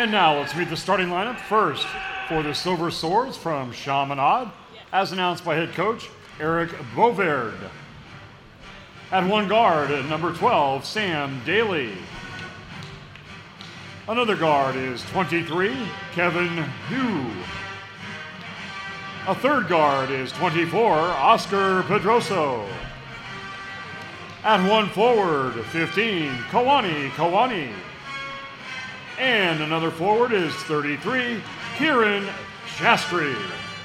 And now let's meet the starting lineup. First, for the Silver Swords from Chaminade, as announced by head coach Eric Bovaird. At one guard, at number 12, Sam Daly. Another guard is 23, Kevin Hu. A third guard is 24, Oscar Pedroso. At one forward, 15, Kawani. And another forward is 33, Kieran Shastri.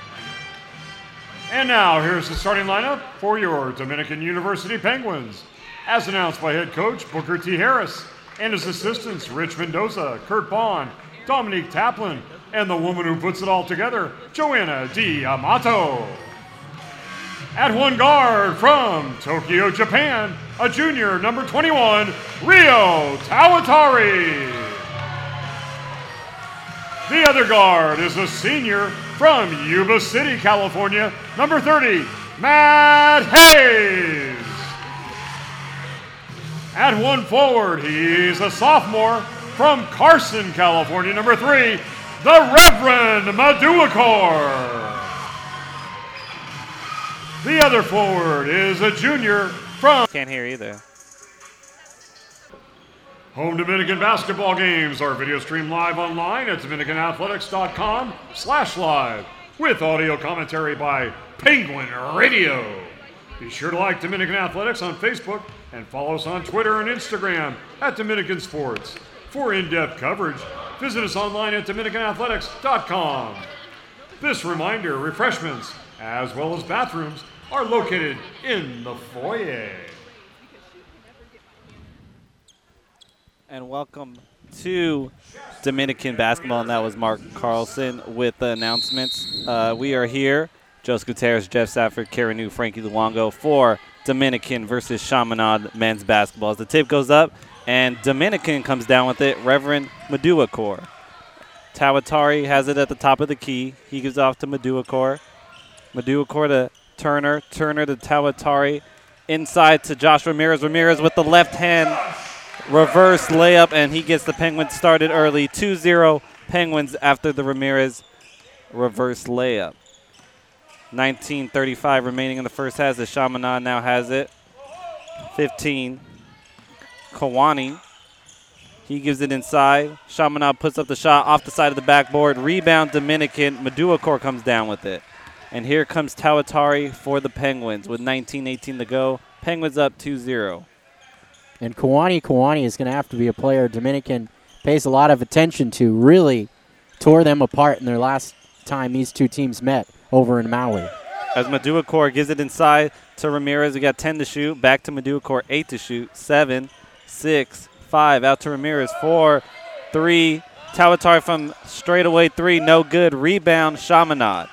And now here's the starting lineup for your Dominican University Penguins, as announced by head coach Booker T. Harris and his assistants Rich Mendoza, Kurt Bond, Dominique Taplin, and the woman who puts it all together, Joanna D'Amato. At one guard from Tokyo, Japan, a junior, number 21, Rio Tawatari. The other guard is a senior from Yuba City, California, number 30, Matt Hayes. At one forward, he's a sophomore from Carson, California, number 3, the Reverend Maduakor. The other forward is a junior from... Can't hear either. Home Dominican basketball games are video streamed live online at DominicanAthletics.com/live with audio commentary by Penguin Radio. Be sure to like Dominican Athletics on Facebook and follow us on Twitter and Instagram at Dominican Sports. For in-depth coverage, visit us online at DominicanAthletics.com. This reminder, refreshments, as well as bathrooms, are located in the foyer. And welcome to Dominican basketball, and that was Mark Carlson with the announcements. We are here, Jose Gutierrez, Jeff Safford, Karen New, Frankie Luongo for Dominican versus Chaminade men's basketball. As the tip goes up, and Dominican comes down with it, Reverend Maduakor. Tawatari has it at the top of the key. He gives off to Maduakor. Maduakor to Turner. Turner to Tawatari. Inside to Josh Ramirez. Ramirez with the left hand reverse layup, and he gets the Penguins started early. 2-0 Penguins after the Ramirez reverse layup. 19:35 remaining in the first half. The Chaminade now has it. 15. Kawani. He gives it inside. Chaminade puts up the shot off the side of the backboard. Rebound Dominican. Maduakor comes down with it. And here comes Tawatari for the Penguins with 19:18 to go. Penguins up 2-0. And Kawani is going to have to be a player Dominican pays a lot of attention to. Really tore them apart in their last time these two teams met over in Maui. As Maduakor gives it inside to Ramirez, we got 10 to shoot. Back to Maduakor, 8 to shoot. 7, 6, 5. Out to Ramirez, 4, 3. Tawatari from straightaway 3, no good. Rebound, Chaminade.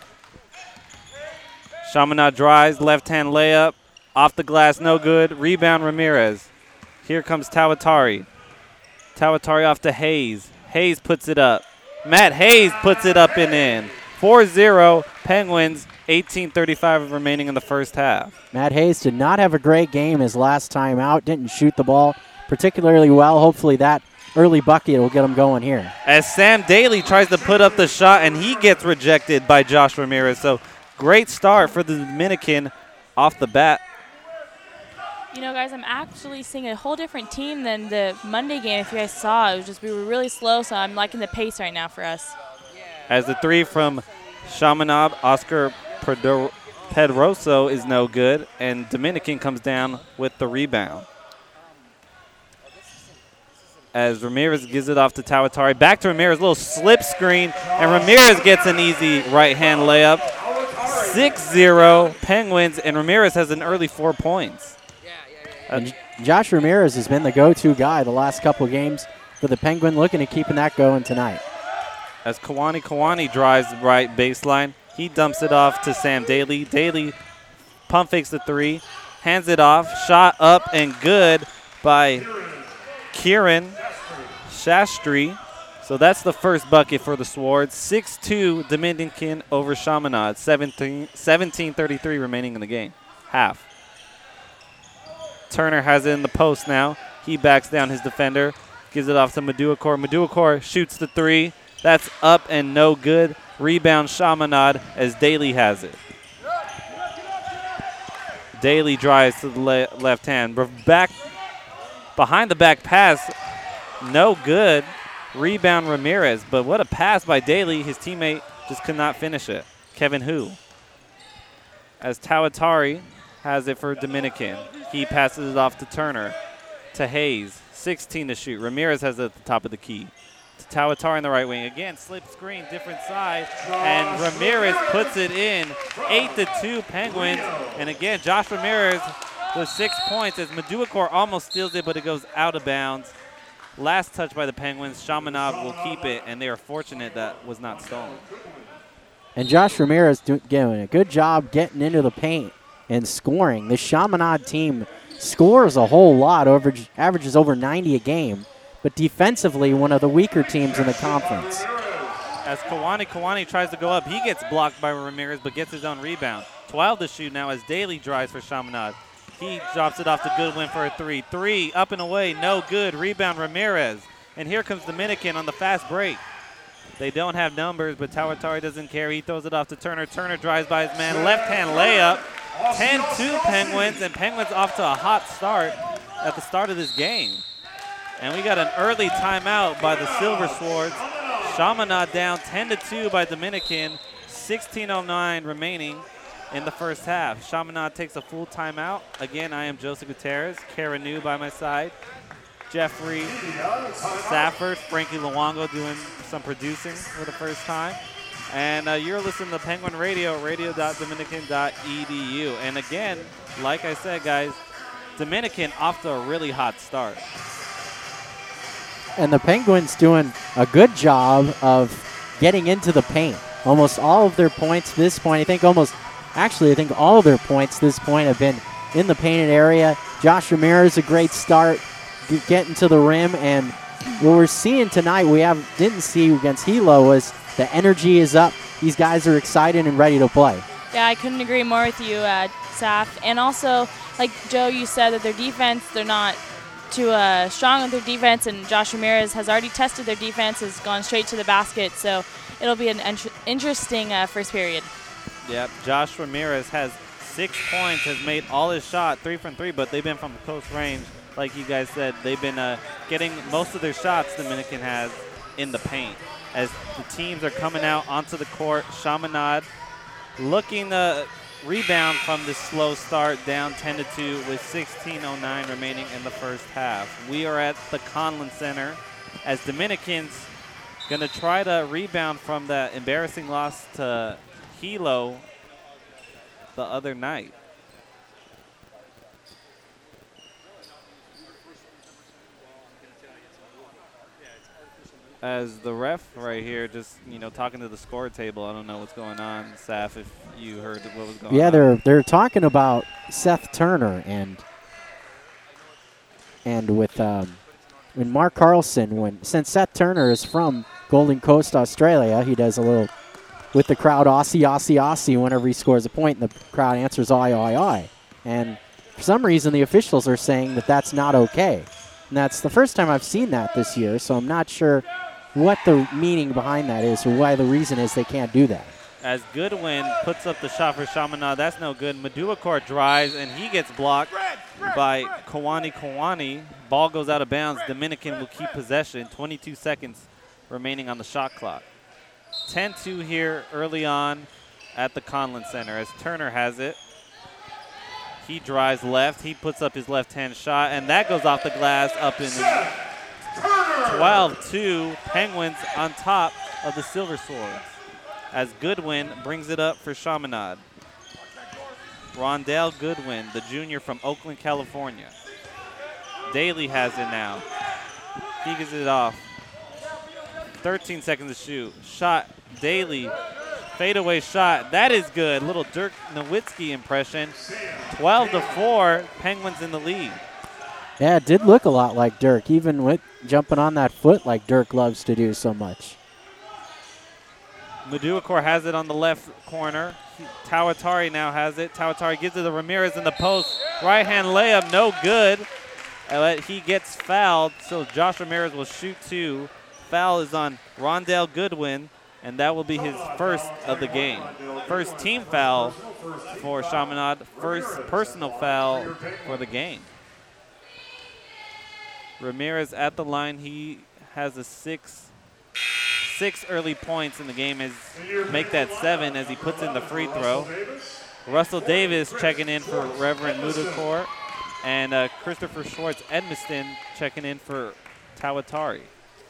Chaminade drives, left-hand layup. Off the glass, no good. Rebound, Ramirez. Here comes Tawatari. Tawatari off to Hayes. Hayes puts it up. Matt Hayes puts it up and in. 4-0 Penguins, 18:35 remaining in the first half. Matt Hayes did not have a great game his last time out. Didn't shoot the ball particularly well. Hopefully that early bucket will get him going here. As Sam Daly tries to put up the shot, and he gets rejected by Josh Ramirez. So great start for the Dominican off the bat. You know, guys, I'm actually seeing a whole different team than the Monday game. If you guys saw, it was just we were really slow, so I'm liking the pace right now for us. As the three from Chaminade, Oscar Pedroso is no good, and Dominican comes down with the rebound. As Ramirez gives it off to Tawatari. Back to Ramirez, little slip screen, and Ramirez gets an easy right-hand layup. 6-0 Penguins, and Ramirez has an early 4 points. And Josh Ramirez has been the go-to guy the last couple of games for the Penguin, looking at keeping that going tonight. As Kawani drives right baseline, he dumps it off to Sam Daly. Daly pump fakes the 3, hands it off, shot up and good by Kieran Shastri. So that's the first bucket for the Swords. 6-2 Dominican over Chaminade. 17:33 remaining in the game. Half. Turner has it in the post now. He backs down his defender. Gives it off to Maduakor. Maduakor shoots the three. That's up and no good. Rebound Chaminade as Daly has it. Daly drives to the left hand. Back behind the back pass. No good. Rebound Ramirez. But what a pass by Daly. His teammate just could not finish it. Kevin Hu. As Tawatari has it for Dominican. He passes it off to Turner. To Hayes. 16 to shoot. Ramirez has it at the top of the key. To Tawatari in the right wing. Again, slip screen, different side. And Ramirez puts it in. 8-2 Penguins. And again, Josh Ramirez with 6 points as Maduakor almost steals it, but it goes out of bounds. Last touch by the Penguins. Chaminade will keep it, and they are fortunate that was not stolen. And Josh Ramirez doing a good job getting into the paint and scoring. The Chaminade team scores a whole lot, averages over 90 a game, but defensively one of the weaker teams in the conference. As Kawani tries to go up, he gets blocked by Ramirez but gets his own rebound. 12 to shoot now as Daly drives for Chaminade. He drops it off to Goodwin for a three. Three up and away, no good. Rebound Ramirez. And here comes Dominican on the fast break. They don't have numbers, but Tawatari doesn't care. He throws it off to Turner. Turner drives by his man. Left-hand layup. 10-2 Penguins, and Penguins off to a hot start at the start of this game. And we got an early timeout by the Silver Swords. Chaminade down 10-2 by Dominican. 16:09 remaining in the first half. Chaminade takes a full timeout. Again, I am Joseph Gutierrez. Kara New by my side. Jeffrey Safford, Frankie Luongo doing some producing for the first time. And you're listening to Penguin Radio, radio.dominican.edu. And again, like I said, guys, Dominican off to a really hot start. And the Penguins doing a good job of getting into the paint. Almost all of their points to this point, I think all of their points to this point have been in the painted area. Josh Ramirez, a great start, getting to the rim. And what we're seeing tonight, didn't see against Hilo, was the energy is up. These guys are excited and ready to play. Yeah, I couldn't agree more with you, Saf. And also, like Joe, you said that their defense, they're not too strong with their defense, and Josh Ramirez has already tested their defense, has gone straight to the basket, so it'll be an interesting first period. Yep, Josh Ramirez has 6 points, has made all his shot, 3 from 3, but they've been from close range. Like you guys said, they've been getting most of their shots Dominican has in the paint. As the teams are coming out onto the court, Chaminade looking to rebound from this slow start, down 10-2 with 16:09 remaining in the first half. We are at the Conlon Center as Dominicans going to try to rebound from that embarrassing loss to Hilo the other night. As the ref right here just, talking to the score table. I don't know what's going on, Saf, if you heard what was going on. Yeah, they're talking about Seth Turner and with Mark Carlson. Since Seth Turner is from Golden Coast, Australia, he does a little with the crowd, Aussie, Aussie, Aussie, whenever he scores a point, and the crowd answers, aye, aye, aye. And for some reason, the officials are saying that that's not okay. And that's the first time I've seen that this year, so I'm not sure what the meaning behind that is or why the reason is they can't do that. As Goodwin puts up the shot for Chaminade, that's no good. Maduakor drives, and he gets blocked by Kawani. Ball goes out of bounds. Dominican will keep possession. 22 seconds remaining on the shot clock. 10-2 here early on at the Conlon Center as Turner has it. He drives left. He puts up his left-hand shot, and that goes off the glass up in 12-2. Penguins on top of the Silver Swords as Goodwin brings it up for Chaminade. Rondell Goodwin, the junior from Oakland, California. Daly has it now. He gets it off. 13 seconds to shoot. Shot, Daly. Fadeaway shot. That is good. Little Dirk Nowitzki impression. 12-4. Penguins in the lead. Yeah, it did look a lot like Dirk, even with jumping on that foot like Dirk loves to do so much. Maduakor has it on the left corner. Tawatari now has it. Tawatari gives it to Ramirez in the post. Right-hand layup, no good. But he gets fouled, so Josh Ramirez will shoot 2. Foul is on Rondell Goodwin, and that will be his first of the game. First team foul for Chaminade, first personal foul for the game. Ramirez at the line. He has a six early points in the game, make that 7 as he puts in the free throw. Russell Davis checking in for Reverend Mudakor, and Christopher Schwartz Edmiston checking in for Tawatari.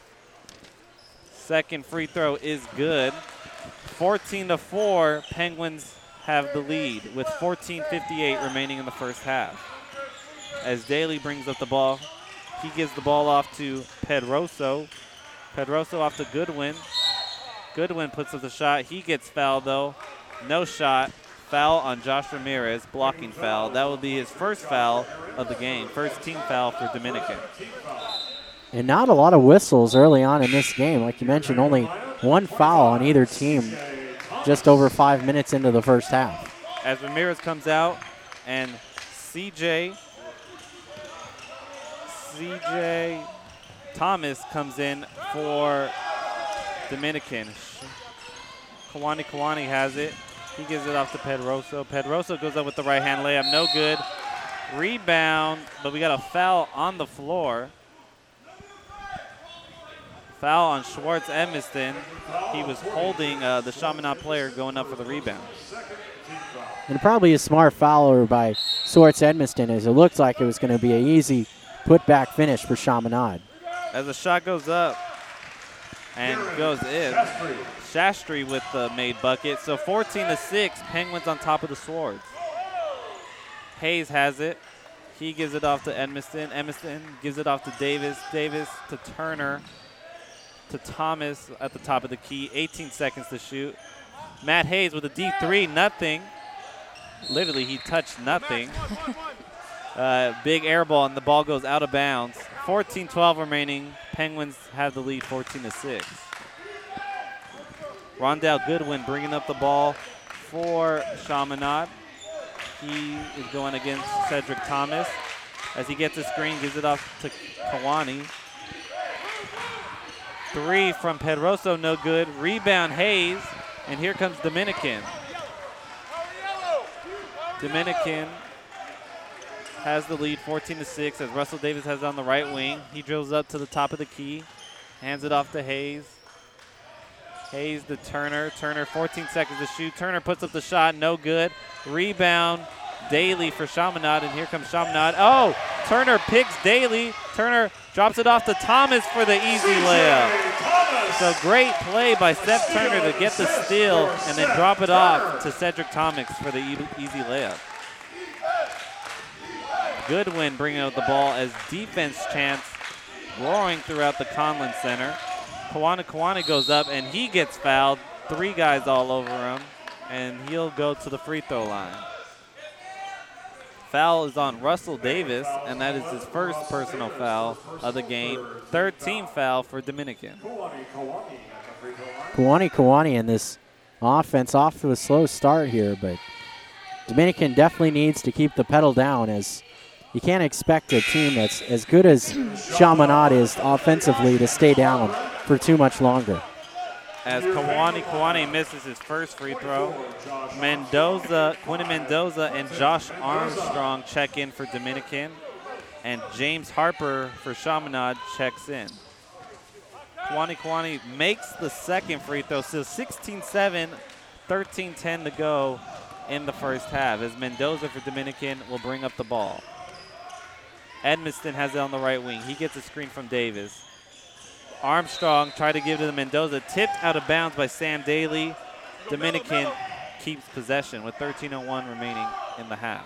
Second free throw is good. 14-4, Penguins have the lead with 14:58 remaining in the first half. As Daly brings up the ball, he gives the ball off to Pedroso. Pedroso off to Goodwin. Goodwin puts up the shot. He gets fouled, though. No shot. Foul on Josh Ramirez, blocking foul. That will be his first foul of the game, first team foul for Dominican. And not a lot of whistles early on in this game. Like you mentioned, only one foul on either team just over 5 minutes into the first half. As Ramirez comes out, and CJ Thomas comes in for Dominican. Kawani has it. He gives it off to Pedroso. Pedroso goes up with the right-hand layup. No good. Rebound, but we got a foul on the floor. Foul on Schwartz Edmiston. He was holding the Chaminade player going up for the rebound. And probably a smart foul by Schwartz Edmiston, as it looked like it was going to be an easy put-back finish for Chaminade. As the shot goes up and goes in, Shastri with the made bucket. So 14-6, Penguins on top of the Swords. Hayes has it. He gives it off to Edmiston. Edmiston gives it off to Davis. Davis to Turner. To Thomas at the top of the key. 18 seconds to shoot. Matt Hayes with a deep 3, nothing. Literally, he touched nothing. Big air ball, and the ball goes out of bounds. 14-12 remaining. Penguins have the lead 14-6. Rondell Goodwin bringing up the ball for Chaminade. He is going against Cedric Thomas. As he gets a screen, gives it off to Kawani. 3 from Pedroso, no good. Rebound Hayes, and here comes Dominican. Dominican has the lead 14-6 as Russell Davis has it on the right wing. He drills up to the top of the key, hands it off to Hayes. Hayes to Turner. Turner, 14 seconds to shoot. Turner puts up the shot, no good. Rebound, Daly for Chaminade, and here comes Chaminade. Oh, Turner picks Daly. Turner drops it off to Thomas for the easy layup. So great play by Seth Turner to get the steal and then drop it off to Cedric Thomas for the easy layup. Goodwin bringing out the ball as defense chants roaring throughout the Conlin Center. Kawani goes up and he gets fouled. 3 guys all over him, and he'll go to the free throw line. Foul is on Russell Davis, and that is his first personal foul of the game. Third team foul for Dominican. Kawani in this offense off to a slow start here, but Dominican definitely needs to keep the pedal down, as you can't expect a team that's as good as Chaminade is offensively to stay down for too much longer. As Kawani misses his first free throw. Quinn Mendoza and Josh Armstrong check in for Dominican, and James Harper for Chaminade checks in. Kawani makes the second free throw, so 16-7, 13-10 to go in the first half, as Mendoza for Dominican will bring up the ball. Edmiston has it on the right wing. He gets a screen from Davis. Armstrong tried to give it to Mendoza, tipped out of bounds by Sam Daly. Dominican keeps possession with 13:01 remaining in the half.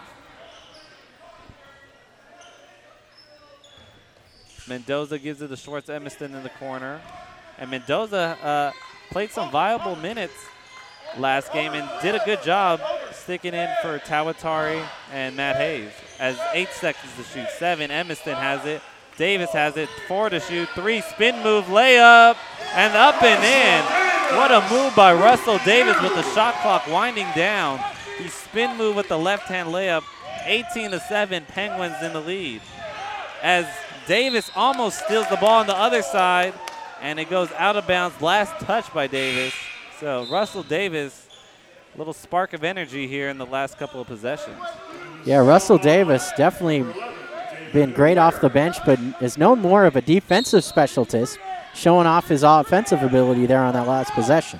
Mendoza gives it to Schwartz Edmiston in the corner. And Mendoza played some viable minutes last game and did a good job sticking in for Tawatari and Matt Hayes. As 8 seconds to shoot, 7, Edmiston has it. Davis has it, 4 to shoot, 3, spin move, layup, and up and in. What a move by Russell Davis with the shot clock winding down. He spin move with the left-hand layup, 18-7, Penguins in the lead. as Davis almost steals the ball on the other side, and it goes out of bounds. Last touch by Davis. So Russell Davis, a little spark of energy here in the last couple of possessions. Yeah, Russell Davis definitely been great off the bench, but is known more of a defensive specialist, showing off his offensive ability there on that last possession.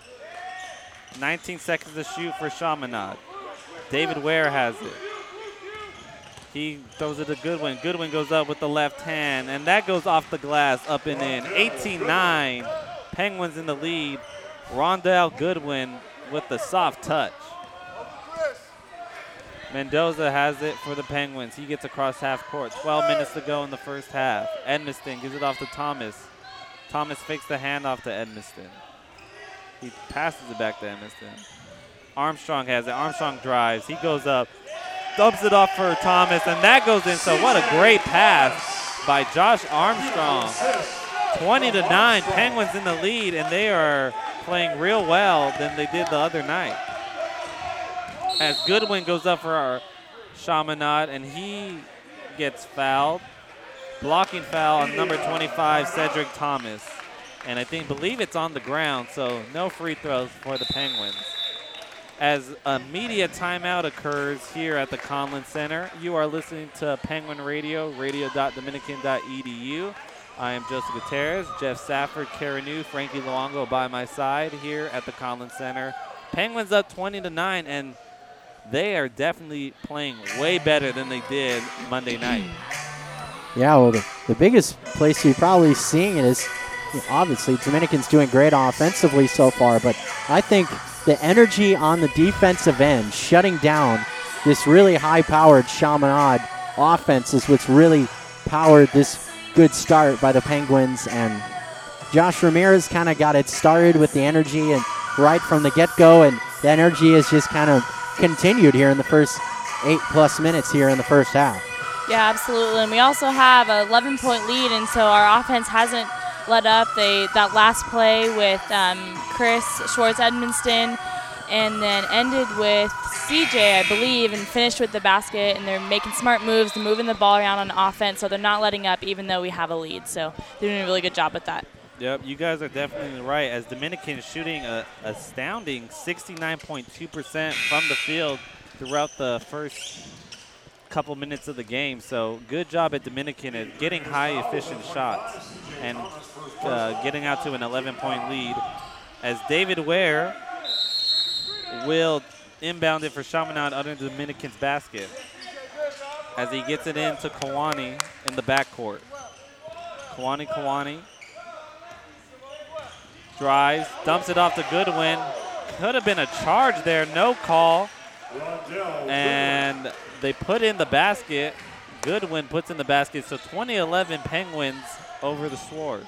19 seconds to shoot for Chaminade. David Ware has it. He throws it to Goodwin. Goodwin goes up with the left hand, and that goes off the glass, up and in. 18-9, Penguins in the lead. Rondell Goodwin with the soft touch. Mendoza has it for the Penguins. He gets across half court. 12 minutes to go in the first half. Edmiston gives it off to Thomas. Thomas fakes the handoff to Edmiston. He passes it back to Edmiston. Armstrong has it. Armstrong drives. He goes up, dumps it off for Thomas, and that goes in. So what a great pass by Josh Armstrong. 20-9, Penguins in the lead, and they are playing real well than they did the other night. As Goodwin goes up for our Chaminade, and he gets fouled. Blocking foul on number 25, Cedric Thomas. And believe it's on the ground, so no free throws for the Penguins. As a media timeout occurs here at the Conlin Center, you are listening to Penguin Radio, radio.dominican.edu. I am Joseph Gutierrez, Jeff Safford, Caranu, Frankie Luongo by my side here at the Conlin Center. Penguins up 20-9, and they are definitely playing way better than they did Monday night. Yeah, well, the biggest place you're probably seeing it is, obviously, Dominican's doing great offensively so far, but I think the energy on the defensive end, shutting down this really high-powered Chaminade offense is what's really powered this good start by the Penguins, and Josh Ramirez kind of got it started with the energy and right from the get-go, and the energy has just kind of continued here in the first 8+ minutes here in the first half. Yeah, absolutely. And we also have an 11-point lead, and so our offense hasn't let up. That last play with Chris Schwartz-Edmonston, and then ended with CJ, I believe, and finished with the basket, and they're making smart moves, they're moving the ball around on offense, so they're not letting up even though we have a lead. So they're doing a really good job with that. Yep, you guys are definitely right, as Dominican is shooting an astounding 69.2% from the field throughout the first couple minutes of the game. So good job at Dominican at getting high efficient shots and getting out to an 11-point lead, as David Ware will inbound it for Chaminade under the Dominican's basket as he gets it into Kawani in the backcourt. Kawani drives, dumps it off to Goodwin. Could have been a charge there, no call. And they put in the basket. Goodwin puts in the basket. So 20-11 Penguins over the Swords.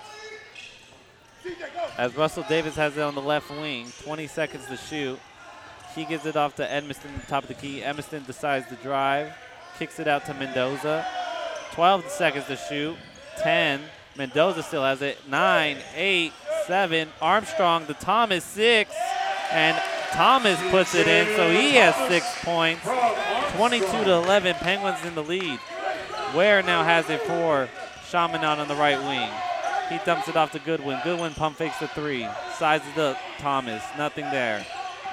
As Russell Davis has it on the left wing, 20 seconds to shoot. He gives it off to Edmiston at the top of the key. Edmiston decides to drive, kicks it out to Mendoza. 12 seconds to shoot. 10. Mendoza still has it. 9, 8, 7. Armstrong to Thomas, 6. And Thomas puts it in, so he has 6 points. 22-11, Penguins in the lead. Ware now has it for Chaminade on the right wing. He dumps it off to Goodwin. Goodwin pump fakes the 3. Sides it to Thomas. Nothing there.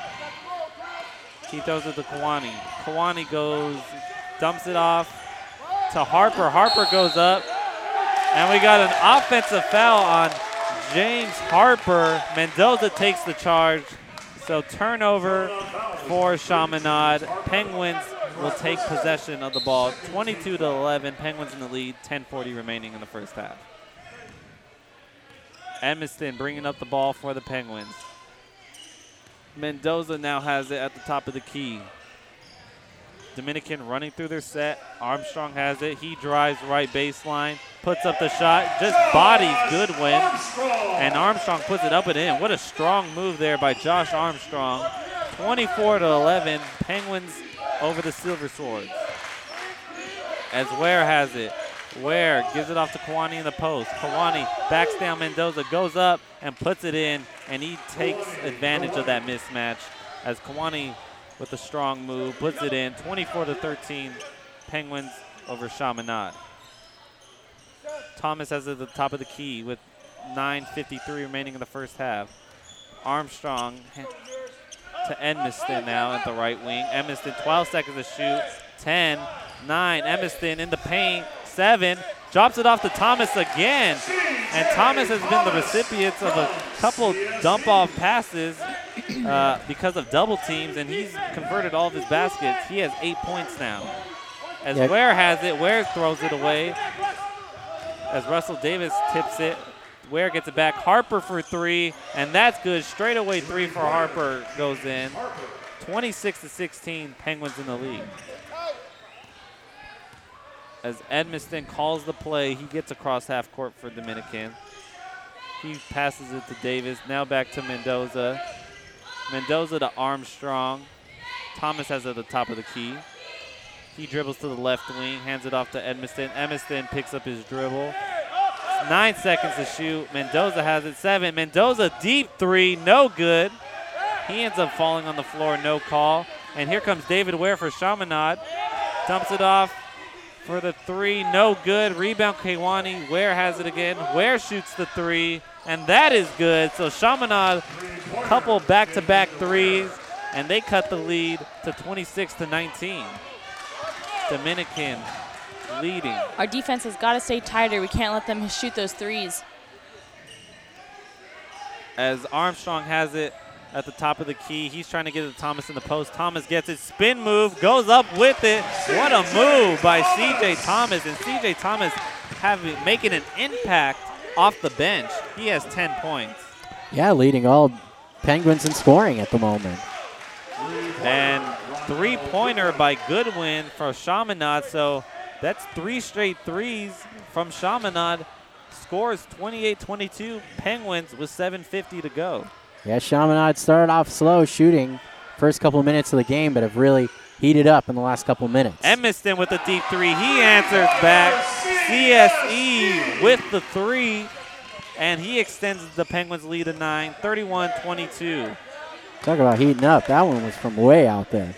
He throws it to Kawani. Kawani goes, dumps it off to Harper. Harper goes up. And we got an offensive foul on James Harper. Mendoza takes the charge. So turnover for Chaminade. Penguins will take possession of the ball. 22-11. Penguins in the lead. 10:40 remaining in the first half. Edmiston bringing up the ball for the Penguins. Mendoza now has it at the top of the key. Dominican running through their set. Armstrong has it. He drives right baseline, puts up the shot, just bodies Goodwin, and Armstrong puts it up and in. What a strong move there by Josh Armstrong. 24-11, Penguins over the Silver Swords. As Ware has it. Ware gives it off to Kawani in the post. Kawani backs down Mendoza, goes up and puts it in, and he takes advantage of that mismatch as Kawani with a strong move puts it in. 24-13, Penguins over Chaminade. Thomas has it at the top of the key with 9:53 remaining in the first half. Armstrong to Edmiston now at the right wing. Edmiston, 12 seconds to shoot. 10, 9. Edmiston in the paint. 7. Drops it off to Thomas again. And Thomas has been the recipient of a couple dump-off passes because of double teams, and he's converted all of his baskets. He has 8 points now. As Ware has it, Ware throws it away. As Russell Davis tips it, Ware gets it back. Harper for 3, and that's good. Straight away 3 for Harper goes in. 26-16, Penguins in the lead. As Edmiston calls the play, he gets across half court for Dominican. He passes it to Davis. Now back to Mendoza. Mendoza to Armstrong. Thomas has it at the top of the key. He dribbles to the left wing, hands it off to Edmiston. Edmiston picks up his dribble. 9 seconds to shoot. Mendoza has it. 7. Mendoza deep 3, no good. He ends up falling on the floor, no call. And here comes David Ware for Chaminade. Dumps it off for the 3, no good. Rebound Kewane. Ware has it again. Ware shoots the 3, and that is good. So Chaminade, couple back-to-back 3s, and they cut the lead to 26-19. Dominican leading. Our defense has got to stay tighter. We can't let them shoot those 3s. As Armstrong has it at the top of the key. He's trying to get it to Thomas in the post. Thomas gets it. Spin move. Goes up with it. What a move by C.J. Thomas. And C.J. Thomas making an impact off the bench. He has 10 points. Yeah, leading all Penguins in scoring at the moment. And three-pointer by Goodwin for Chaminade. So that's 3 straight 3s from Chaminade. Scores 28-22. Penguins with 7:50 to go. Yeah, Chaminade started off slow shooting first couple of minutes of the game, but have really heated up in the last couple of minutes. Edmiston with the deep 3. He answers back. CSE with the 3. And he extends the Penguins' lead to 9, 31-22. Talk about heating up. That one was from way out there.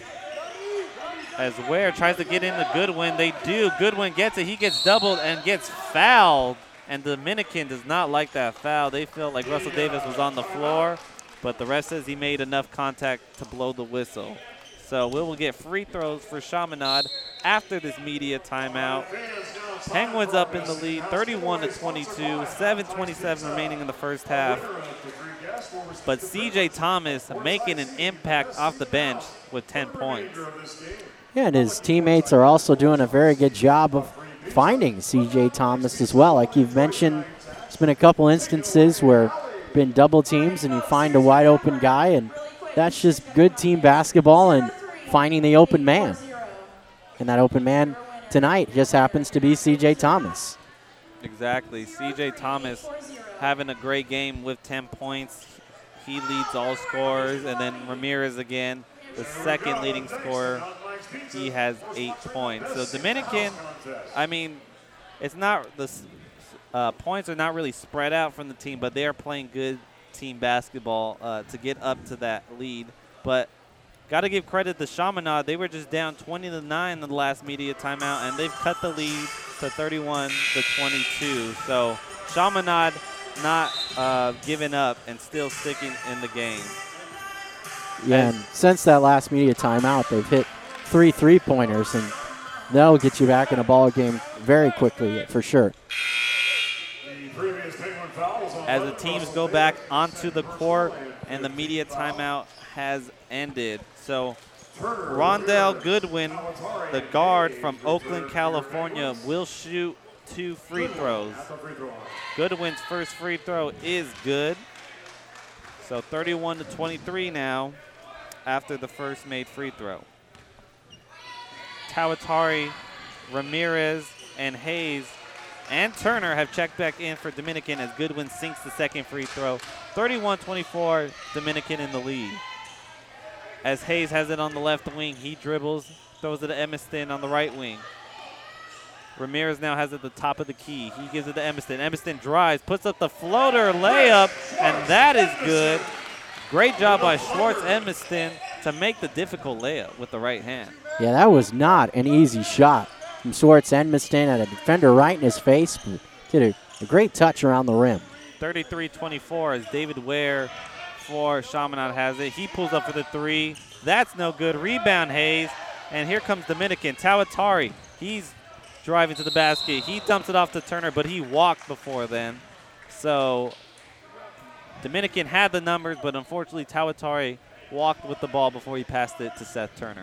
As Ware tries to get into Goodwin, they do. Goodwin gets it. He gets doubled and gets fouled. And Dominican does not like that foul. They feel like Russell Davis was on the floor, but the ref says he made enough contact to blow the whistle. So we will get free throws for Chaminade after this media timeout. Penguins up in the lead, 31-22, 7:27 remaining in the first half. But C.J. Thomas making an impact off the bench with 10 points. Yeah, and his teammates are also doing a very good job of finding C.J. Thomas as well. Like you've mentioned, there's been a couple instances where been double teams and you find a wide open guy, and that's just good team basketball and finding the open man. And that open man tonight just happens to be C.J. Thomas. Exactly. C.J. Thomas having a great game with 10 points. He leads all scorers. And then Ramirez again, the second leading scorer. He has 8 points. So Dominican, I mean, it's not the points are not really spread out from the team, but they are playing good team basketball to get up to that lead. But got to give credit to Chaminade. They were just down 20-9 in the last media timeout, and they've cut the lead to 31-22. So Chaminade not giving up and still sticking in the game. Yeah, and since that last media timeout, they've hit 3 3-pointers, and that'll get you back in a ball game very quickly, for sure. As the teams go back onto the court, and the media timeout has ended. So Rondell Goodwin, the guard from Oakland, California, will shoot 2 free throws. Goodwin's first free throw is good. So 31-23 now after the first made free throw. Tawatari, Ramirez, and Hayes and Turner have checked back in for Dominican as Goodwin sinks the second free throw. 31-24, Dominican in the lead. As Hayes has it on the left wing, he dribbles, throws it to Edmiston on the right wing. Ramirez now has it at the top of the key. He gives it to Edmiston. Edmiston drives, puts up the floater layup, and that is good. Great job by Schwartz Edmiston to make the difficult layup with the right hand. Yeah, that was not an easy shot from Schwartz Edmiston. Had a defender right in his face, Did a great touch around the rim. 33-24 as David Ware for Chaminade has it. He pulls up for the three. That's no good. Rebound, Hayes. And here comes Dominican. Tawatari, he's driving to the basket. He dumps it off to Turner, but he walked before then. So Dominican had the numbers, but unfortunately Tawatari walked with the ball before he passed it to Seth Turner.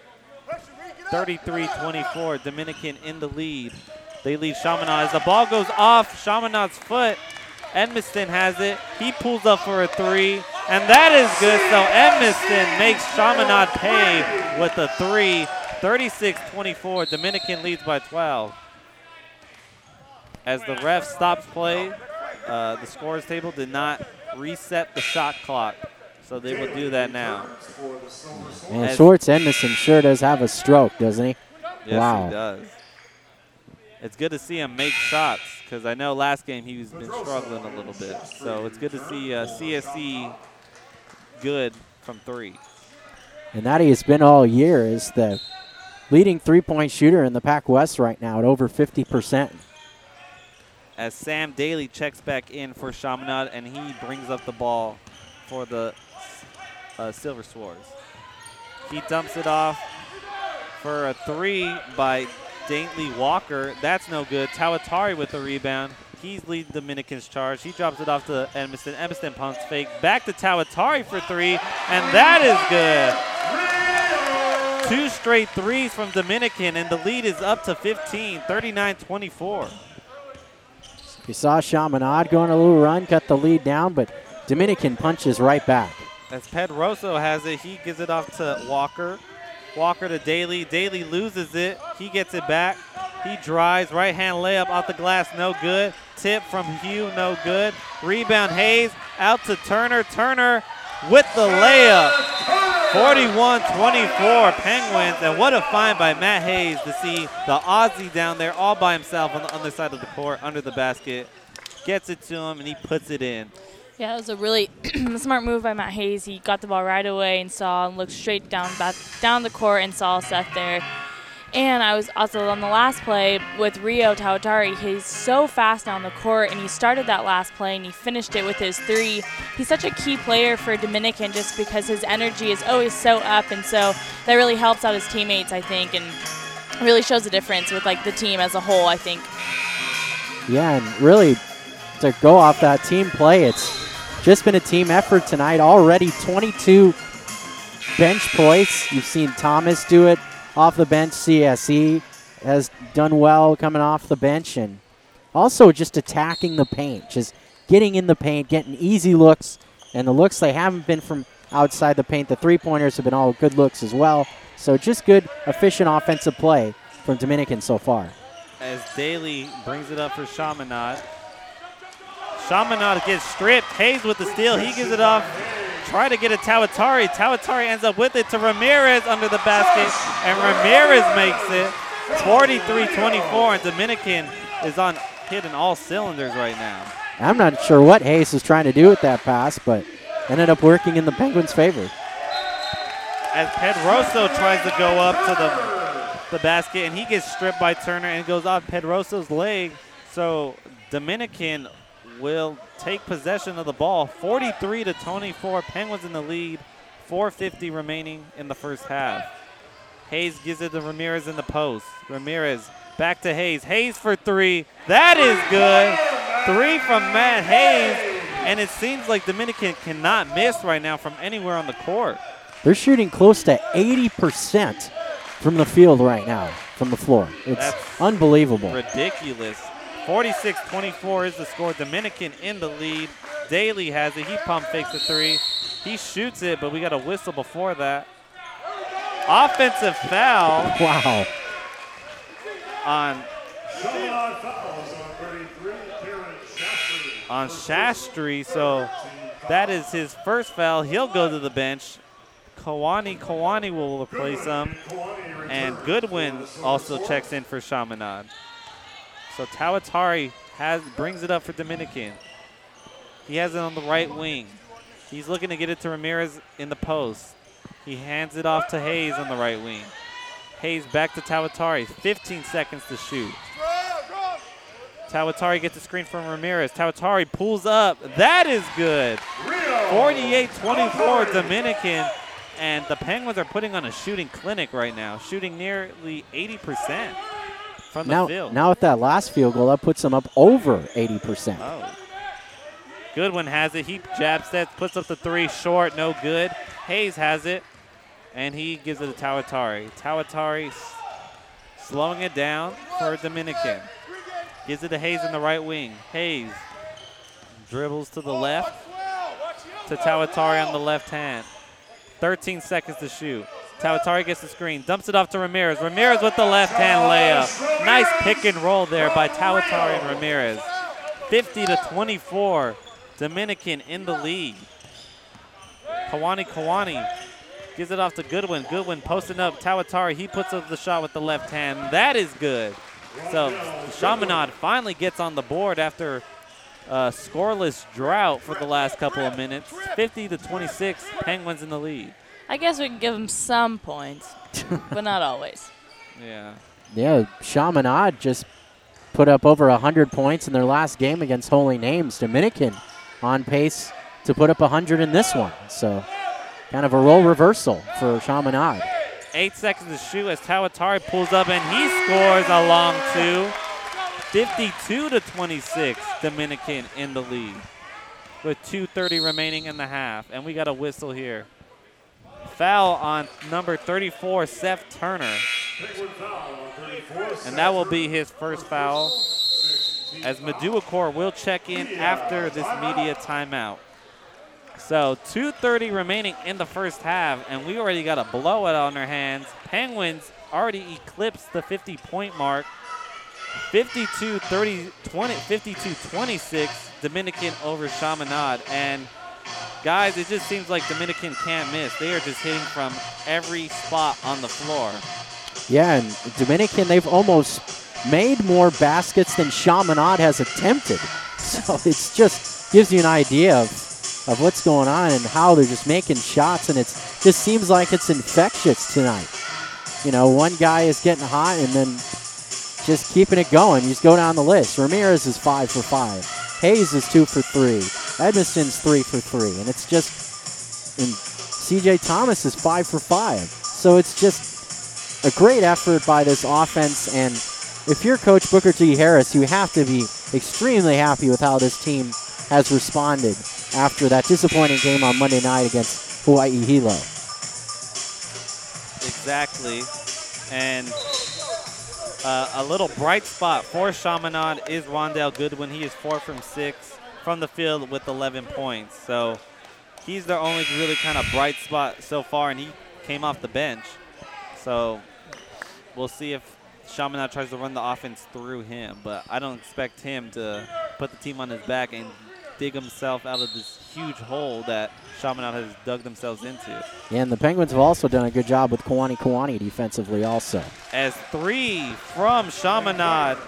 33-24, Dominican in the lead. They lead Chaminade as the ball goes off Chaminade's foot. Edmiston has it. He pulls up for a three, and that is good. So Edmiston makes Chaminade pay with a three. 36-24, Dominican leads by 12. As the ref stops play, the scores table did not reset the shot clock, so they will do that now. And Schwartz Edmiston sure does have a stroke, doesn't he? Yes, wow. He does. It's good to see him make shots because I know last game he's been struggling a little bit. So it's good to see CSC good from three. And that he has been all year is the leading three-point shooter in the Pac West right now at over 50%. As Sam Daly checks back in for Chaminade, and he brings up the ball for the Silver Swords. He dumps it off for a three by Daintley Walker. That's no good. Tawatari with the rebound. He's leading Dominican's charge. He drops it off to Edmiston. Edmiston pumps fake. Back to Tawatari for three, and that is good. 2 straight threes from Dominican, and the lead is up to 15, 39-24. We saw Chaminade go on a little run, cut the lead down, but Dominican punches right back. As Pedroso has it, he gives it off to Walker. Walker to Daly. Daly loses it. He gets it back. He drives. Right-hand layup off the glass. No good. Tip from Hugh. No good. Rebound Hayes. Out to Turner. Turner with the layup. 41-24 Penguins. And what a find by Matt Hayes to see the Aussie down there all by himself on the other side of the court under the basket. Gets it to him, and he puts it in. Yeah, it was a really smart move by Matt Hayes. He got the ball right away and looked straight down the court and saw Seth there. And I was also on the last play with Rio Tawatari. He's so fast down the court, and he started that last play, and he finished it with his three. He's such a key player for Dominican just because his energy is always so up, and so that really helps out his teammates, I think, and really shows a difference with the team as a whole, I think. Yeah, and really to go off that team play, it's just been a team effort tonight. Already 22 bench points. You've seen Thomas do it off the bench. CSE has done well coming off the bench, and also just attacking the paint, just getting in the paint, getting easy looks, and the looks they haven't been from outside the paint. The three-pointers have been all good looks as well. So just good, efficient offensive play from Dominican so far. As Daly brings it up for Chaminade. Chaminade gets stripped. Hayes with the steal. He gives it off. Try to get it Tawatari. Tawatari ends up with it to Ramirez under the basket, and Ramirez makes it 43-24, and Dominican is hitting all cylinders right now. I'm not sure what Hayes was trying to do with that pass, but ended up working in the Penguins' favor. As Pedroso tries to go up to the basket, and he gets stripped by Turner and goes off Pedroso's leg. So Dominican will take possession of the ball. 43-24, Penguins in the lead. 4:50 remaining in the first half. Hayes gives it to Ramirez in the post. Ramirez back to Hayes. Hayes for three. That is good. Three from Matt Hayes. And it seems like Dominican cannot miss right now from anywhere on the court. They're shooting close to 80% from the field right now, from the floor. It's unbelievable. Ridiculous. 46-24 is the score. Dominican in the lead. Daly has it. He pump fakes the three. He shoots it, but we got a whistle before that. Offensive foul. Wow. On Shastri. So that is his first foul. He'll go to the bench. Kawani will replace him. And Goodwin also checks in for Chaminade. So Tawatari brings it up for Dominican. He has it on the right wing. He's looking to get it to Ramirez in the post. He hands it off to Hayes on the right wing. Hayes back to Tawatari. 15 seconds to shoot. Tawatari gets a screen from Ramirez. Tawatari pulls up. That is good. 48-24 Dominican. And the Penguins are putting on a shooting clinic right now, shooting nearly 80% from the field. Now with that last field goal, that puts them up over 80%. Oh. Goodwin has it. He jab steps, puts up the three, short, no good. Hayes has it, and he gives it to Tawatari. Tawatari slowing it down for Dominican. Gives it to Hayes in the right wing. Hayes dribbles to the left to Tawatari on the left hand. 13 seconds to shoot. Tawatari gets the screen, dumps it off to Ramirez. Ramirez with the left hand layup. Nice pick and roll there by Tawatari and Ramirez. 50-24, Dominican in the lead. Kawani gives it off to Goodwin. Goodwin posting up Tawatari. He puts up the shot with the left hand. That is good. So Chaminade finally gets on the board after a scoreless drought for the last couple of minutes. 50-26, Penguins in the lead. I guess we can give them some points, but not always. Yeah. Yeah, Chaminade just put up over 100 points in their last game against Holy Names. Dominican on pace to put up 100 in this one. So kind of a role reversal for Chaminade. 8 seconds to shoot as Tawatari pulls up and he scores a long two. 52-26, Dominican in the lead with 2:30 remaining in the half. And we got a whistle here. Foul on number 34, Seth Turner. And that will be his first foul as Maduakor will check in after this media timeout. So 2:30 remaining in the first half, and we already got a blowout on our hands. Penguins already eclipsed the 50-point mark. 52-26, Dominican over Chaminade. And guys, it just seems like Dominican can't miss. They are just hitting from every spot on the floor. Yeah, and Dominican, they've almost made more baskets than Chaminade has attempted. So it's just gives you an idea of what's going on and how they're just making shots, and it just seems like it's infectious tonight. You know, one guy is getting hot and then just keeping it going. You just go down the list. Ramirez is 5 for 5. Hayes is 2 for 3. Edmiston's 3 for 3. And it's just, and CJ Thomas is 5 for 5. So it's just a great effort by this offense. And if you're Coach Booker T. Harris, you have to be extremely happy with how this team has responded after that disappointing game on Monday night against Hawaii Hilo. Exactly. And a little bright spot for Chaminade is Rondell Goodwin. He is 4 from 6 from the field with 11 points. So he's the only really kind of bright spot so far, and he came off the bench. So we'll see if Chaminade tries to run the offense through him. But I don't expect him to put the team on his back and dig himself out of this huge hole that Chaminade has dug themselves into. Yeah, and the Penguins have also done a good job with Kawani defensively also. As 3 from Chaminade.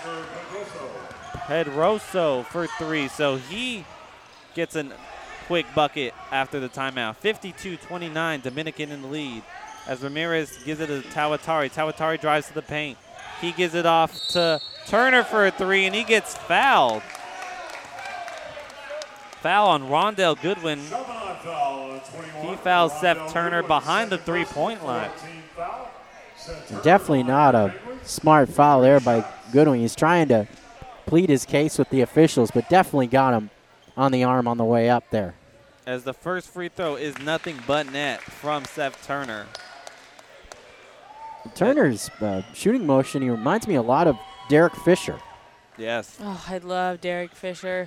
Pedroso for 3. So he gets a quick bucket after the timeout. 52-29, Dominican in the lead. As Ramirez gives it to Tawatari. Tawatari drives to the paint. He gives it off to Turner for a 3, and he gets fouled. Foul on Rondell Goodwin. He fouls Seth Turner behind the three-point line. Definitely not a smart foul there by Goodwin. He's trying to plead his case with the officials, but definitely got him on the arm on the way up there. As the first free throw is nothing but net from Seth Turner. Turner's shooting motion, he reminds me a lot of Derek Fisher. Yes. Oh, I love Derek Fisher.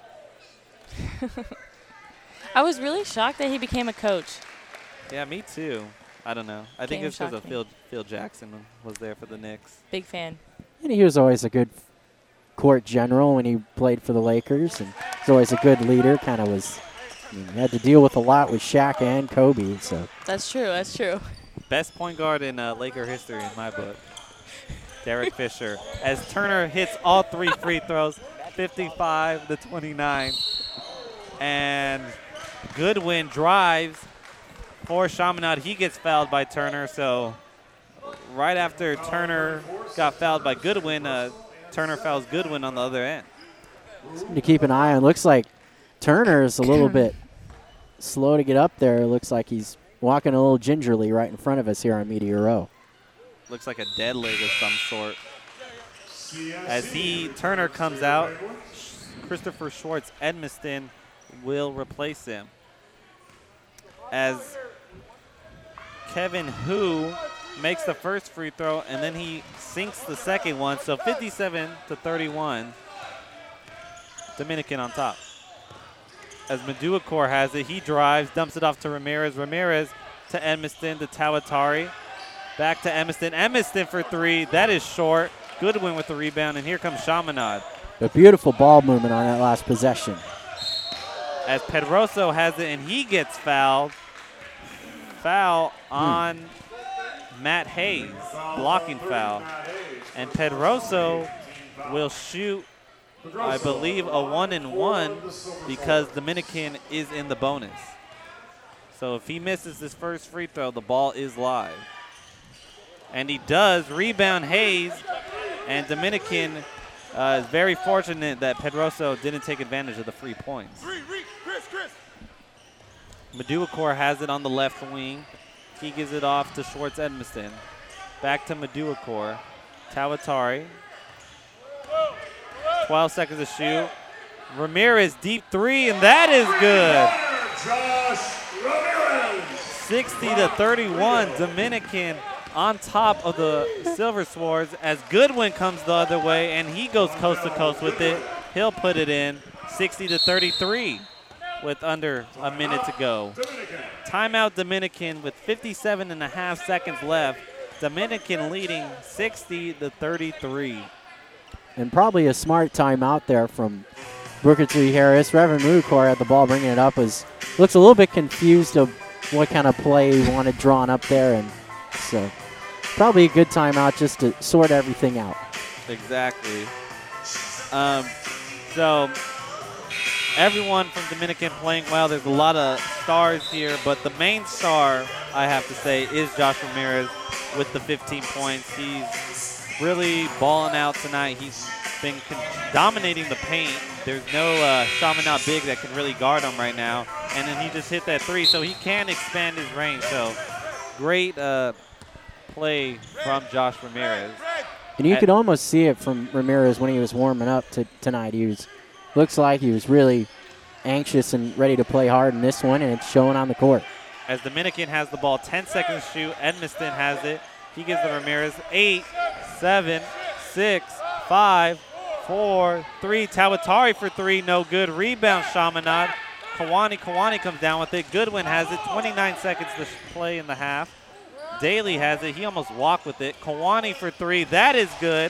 I was really shocked that he became a coach. Yeah, me too. I don't know. I think it's because of shocked Phil Jackson was there for the Knicks. Big fan. And he was always a good court general when he played for the Lakers, and he's always a good leader. Kind of was, he had to deal with a lot with Shaq and Kobe. So That's true. That's true. Best point guard in Laker history in my book. Derek Fisher. As Turner hits all 3 free throws, 55-29. And Goodwin drives for Chaminade. He gets fouled by Turner. So right after Turner got fouled by Goodwin, Turner fouls Goodwin on the other end. Something to keep an eye on. Looks like Turner is a little bit slow to get up there. It looks like he's walking a little gingerly right in front of us here on Media Row. Looks like a dead leg of some sort. As Turner comes out, Christopher Schwartz Edmiston will replace him. As Kevin Hu makes the first free throw, and then he sinks the second one. So 57-31, Dominican on top. As Maduakor has it, he drives, dumps it off to Ramirez. Ramirez to Edmiston, to Tawatari. Back to Edmiston. Edmiston for three. That is short. Goodwin with the rebound, and here comes Chaminade. A beautiful ball movement on that last possession. As Pedroso has it, and he gets fouled. Foul on Matt Hayes, blocking foul. And Pedroso will shoot, I believe, a 1-and-1 because Dominican is in the bonus. So if he misses this first free throw, the ball is live. And he does. Rebound Hayes. And Dominican is very fortunate that Pedroso didn't take advantage of the free points. Maduakor has it on the left wing. He gives it off to Schwartz Edmiston. Back to Maduakor. Tawatari. 12 seconds to shoot. Ramirez deep three, and that is good. 60-31, Dominican on top of the Silver Swords as Goodwin comes the other way, and he goes coast to coast with it. He'll put it in. 60-33 with under a minute to go. Timeout Dominican with 57.5 seconds left. Dominican leading 60-33. And probably a smart timeout there from Booker T. Harris. Reverend Mudukor had the ball bringing it up. Looks a little bit confused of what kind of play he wanted drawn up there. And so probably a good timeout just to sort everything out. Exactly. So everyone from Dominican playing well. There's a lot of stars here, but the main star, I have to say, is Josh Ramirez with the 15 points. He's really balling out tonight. He's been dominating the paint. There's no Chaminade big that can really guard him right now. And then he just hit that three, so he can expand his range. So great play from Josh Ramirez. And you could almost see it from Ramirez when he was warming up tonight. Looks like he was really anxious and ready to play hard in this one, and it's showing on the court. As Dominican has the ball, 10 seconds to shoot. Edmiston has it. He gives to Ramirez. 8, 7, 6, 5, 4, 3. Tawatari for three, no good. Rebound, Chaminade. Kawani comes down with it. Goodwin has it. 29 seconds to play in the half. Daly has it. He almost walked with it. Kawani for three. That is good.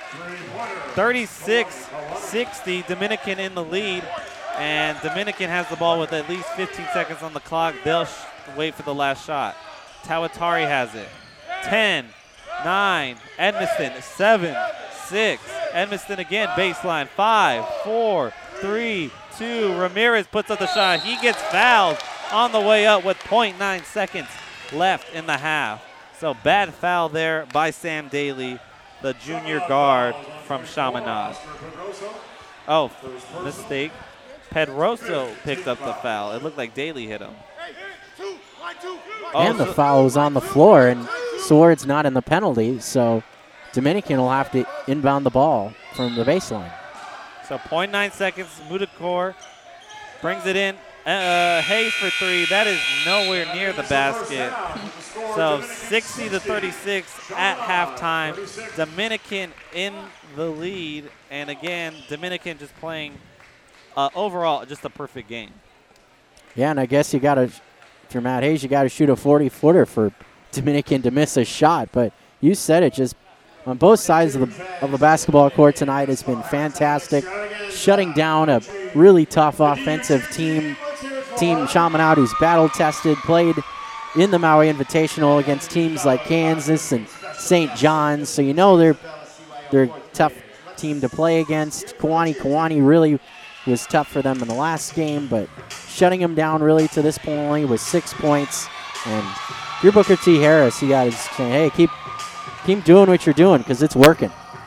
36-60. Dominican in the lead. And Dominican has the ball with at least 15 seconds on the clock. They'll wait for the last shot. Tawatari has it. 10, 9. Edmiston. 7, 6. Edmiston again. Baseline. 5, 4, 3, 2. Ramirez puts up the shot. He gets fouled on the way up with 0.9 seconds left in the half. So bad foul there by Sam Daly, the junior guard from Chaminade. Oh, mistake. Pedroso picked up the foul. It looked like Daly hit him. And the foul was on the floor, and Swords not in the penalty, so Dominican will have to inbound the ball from the baseline. So 0.9 seconds. Mudukor brings it in. Hayes for three. That is nowhere near the basket. So 60-36 at halftime. Dominican in the lead. And again, Dominican just playing overall just a perfect game. Yeah, and I guess you got to, if you're Matt Hayes, you got to shoot a 40-footer for Dominican to miss a shot. But you said it, just on both sides of the basketball court tonight has been fantastic. Shutting down a really tough offensive team Chaminade, who's battle-tested, played in the Maui Invitational against teams like Kansas and St. John's. So you know they're a tough team to play against. Kawani really was tough for them in the last game, but shutting them down really to this point only was 6 points. And if you're Booker T. Harris, you got to say, hey, keep doing what you're doing because it's working. Yeah,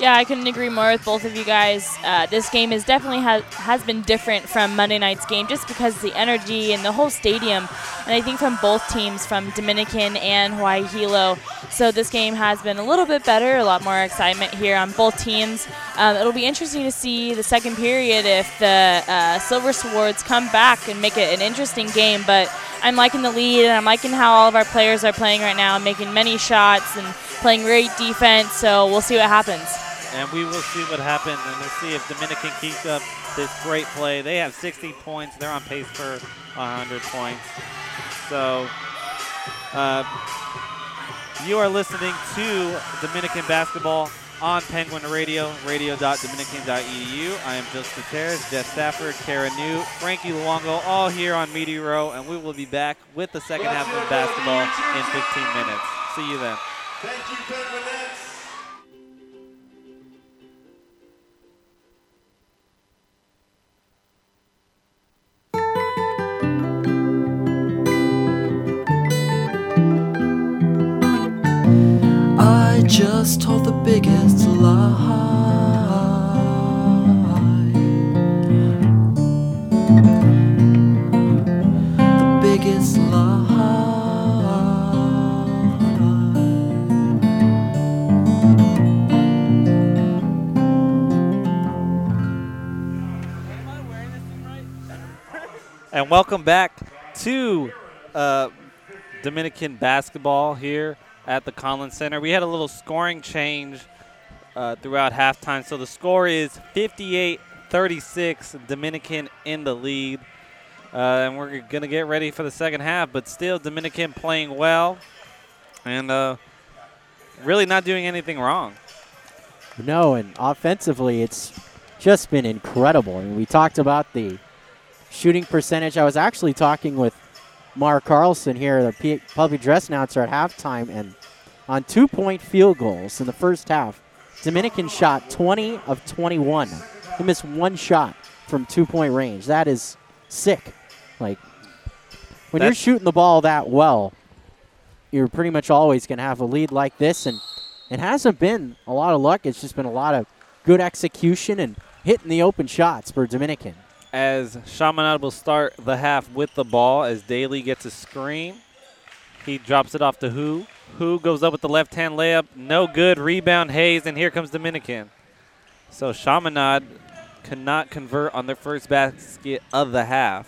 Yeah, I couldn't agree more with both of you guys. This game is definitely has been different from Monday night's game just because of the energy and the whole stadium. And I think from both teams, from Dominican and Hawaii Hilo. So this game has been a little bit better, a lot more excitement here on both teams. It'll be interesting to see the second period if the Silver Swords come back and make it an interesting game. But I'm liking the lead, and I'm liking how all of our players are playing right now, making many shots and playing great defense. So we'll see what happens. And we will see what happens, and we'll see if Dominican keeps up this great play. They have 60 points. They're on pace for 100 points. So you are listening to Dominican basketball on Penguin Radio, radio.dominican.edu. I am Joseph Gutierrez, Jeff Stafford, Kara New, Frankie Luongo, all here on Media Row, and we will be back with the second half of basketball in 15 minutes. See you then. Thank you, Penguinettes. I just told the biggest lie. The biggest lie. And welcome back to Dominican basketball here at the Collins Center. We had a little scoring change throughout halftime. So the score is 58-36, Dominican in the lead. And we're going to get ready for the second half, but still Dominican playing well and really not doing anything wrong. No, and offensively, it's just been incredible. I mean, we talked about the shooting percentage. I was actually talking with Mark Carlson here, the public address announcer at halftime, and on 2-point field goals in the first half, Dominican shot 20 of 21. He missed one shot from 2-point range. That is sick. Like, when you're shooting the ball that well, you're pretty much always going to have a lead like this, and it hasn't been a lot of luck. It's just been a lot of good execution and hitting the open shots for Dominican. As Chaminade will start the half with the ball as Daly gets a screen. He drops it off to Hu. Hu goes up with the left-hand layup. No good. Rebound Hayes, and here comes Dominican. So Chaminade cannot convert on their first basket of the half.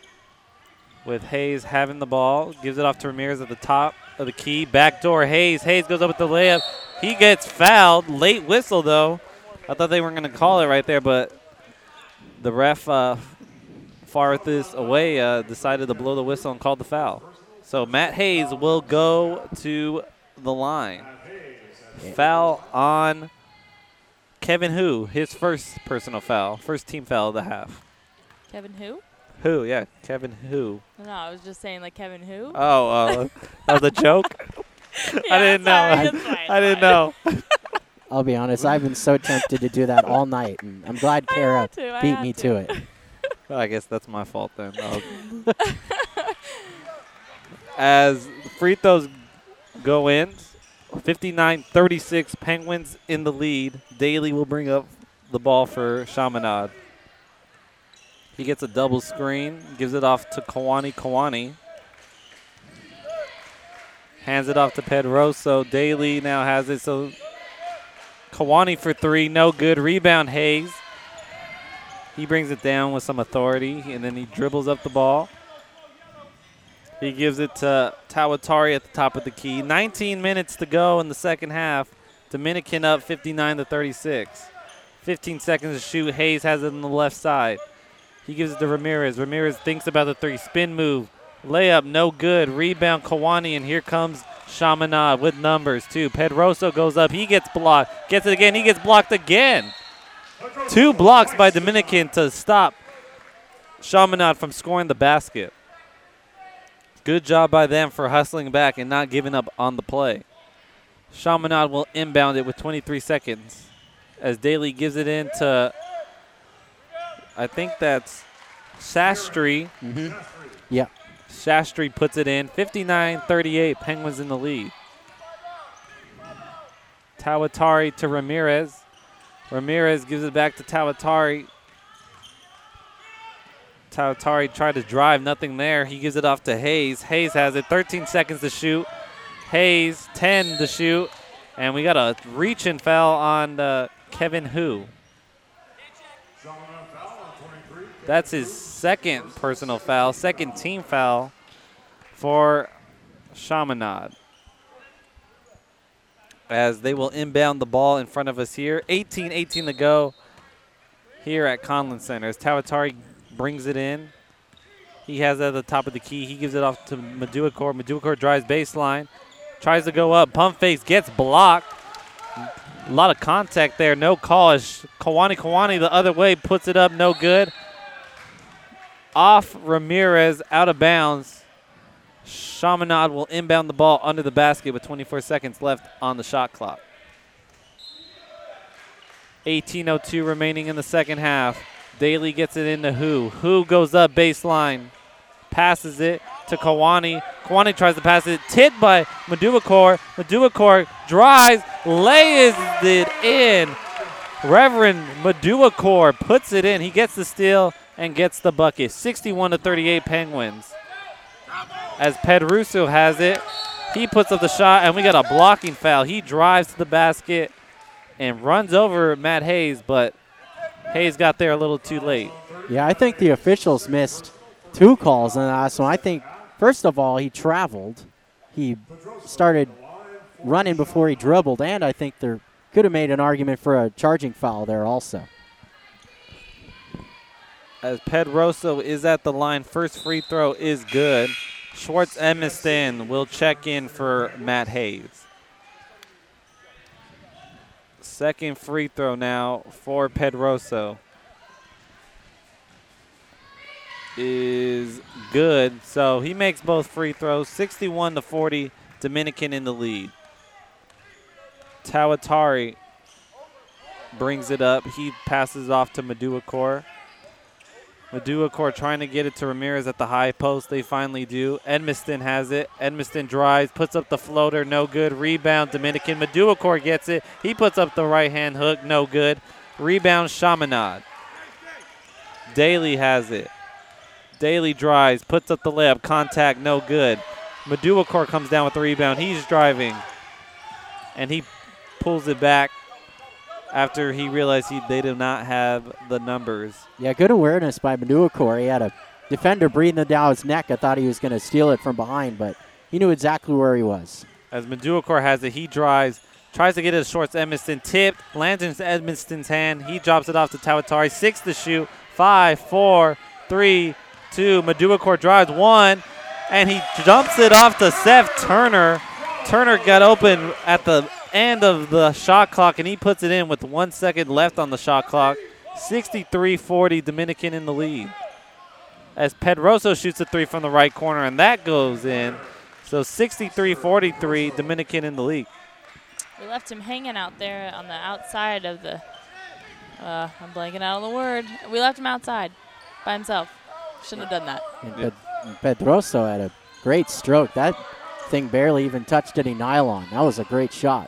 With Hayes having the ball. Gives it off to Ramirez at the top of the key. Backdoor Hayes. Hayes goes up with the layup. He gets fouled. Late whistle, though. I thought they weren't going to call it right there, but the ref farthest away decided to blow the whistle and called the foul. So Matt Hayes will go to the line. Foul on Kevin Hu, his first personal foul, first team foul of the half. Kevin who? Hu, yeah, Kevin Hu. No, I was just saying like Kevin who. Oh, that was a joke? Yeah, I didn't know. It's fine, I didn't fine. know. I'll be honest, I've been so tempted to do that all night, and I'm glad Kara beat me to it. Well, I guess that's my fault then. As free throws go in, 59-36, Penguins in the lead. Daly will bring up the ball for Chaminade. He gets a double screen, gives it off to Kawani. Hands it off to Pedroso. Daly now has it, so Kawani for three, no good. Rebound Hayes. He brings it down with some authority, and then he dribbles up the ball. He gives it to Tawatari at the top of the key. 19 minutes to go in the second half. Dominican up 59-36. 15 seconds to shoot. Hayes has it on the left side. He gives it to Ramirez. Ramirez thinks about the three. Spin move. Layup, no good. Rebound, Kawani, and here comes Chaminade with numbers, too. Pedroso goes up. He gets blocked. Gets it again. He gets blocked again. 2 blocks by Dominican to stop Chaminade from scoring the basket. Good job by them for hustling back and not giving up on the play. Chaminade will inbound it with 23 seconds as Daly gives it in to, I think that's Shastri. Mm-hmm. Yeah. Shastri puts it in. 59-38, Penguins in the lead. Tawatari to Ramirez. Ramirez gives it back to Tawatari. Tawatari tried to drive, nothing there. He gives it off to Hayes. Hayes has it, 13 seconds to shoot. Hayes, 10 to shoot. And we got a reach-in foul on Kevin Hu. That's his second personal foul, second team foul for Chaminade. As they will inbound the ball in front of us here. 18-18 to go here at Conlon Center. As Tawatari brings it in. He has it at the top of the key. He gives it off to Maduakor. Maduakor drives baseline. Tries to go up. Pump fakes. Gets blocked. A lot of contact there. No call as Kawani the other way puts it up. No good. Off Ramirez. Out of bounds. Chaminade will inbound the ball under the basket with 24 seconds left on the shot clock. 18:02 remaining in the second half. Daly gets it into Hu. Hu goes up baseline. Passes it to Kawani. Kawani tries to pass it. Tipped by Maduakor. Maduakor drives. Lays it in. Reverend Maduakor puts it in. He gets the steal and gets the bucket. 61-38 Penguins. As Pedruso has it, he puts up the shot, and we got a blocking foul. He drives to the basket and runs over Matt Hayes, but Hayes got there a little too late. Yeah, I think the officials missed 2 calls on that. So I think, first of all, he traveled. He started running before he dribbled, and I think there could have made an argument for a charging foul there also. As Pedroso is at the line, first free throw is good. Schwartz Edmiston will check in for Matt Hayes. Second free throw now for Pedroso is good. So he makes both free throws. 61-40, Dominican in the lead. Tawatari brings it up. He passes off to Maduakor. Maduakor trying to get it to Ramirez at the high post. They finally do. Edmiston has it. Edmiston drives, puts up the floater, no good. Rebound, Dominican. Maduakor gets it. He puts up the right-hand hook, no good. Rebound, Chaminade. Daly has it. Daly drives, puts up the layup, contact, no good. Maduakor comes down with the rebound. He's driving, and he pulls it back after he realized they did not have the numbers. Yeah, good awareness by Maduakor. He had a defender breathing down his neck. I thought he was going to steal it from behind, but he knew exactly where he was. As Maduakor has it, he drives, tries to get it to Schwartz Edmiston, tipped, lands in Edmiston's hand. He drops it off to Tawatari. 6 to shoot. 5, 4, 3, 2. Maduakor drives 1, and he jumps it off to Seth Turner. Turner got open at the end of the shot clock, and he puts it in with 1 second left on the shot clock. 63-40, Dominican in the lead. As Pedroso shoots a 3 from the right corner, and that goes in. So 63-43, Dominican in the lead. We left him hanging out there on the outside of the, I'm blanking out on the word. We left him outside by himself. Shouldn't have done that. And Pedroso had a great stroke. That thing barely even touched any nylon. That was a great shot.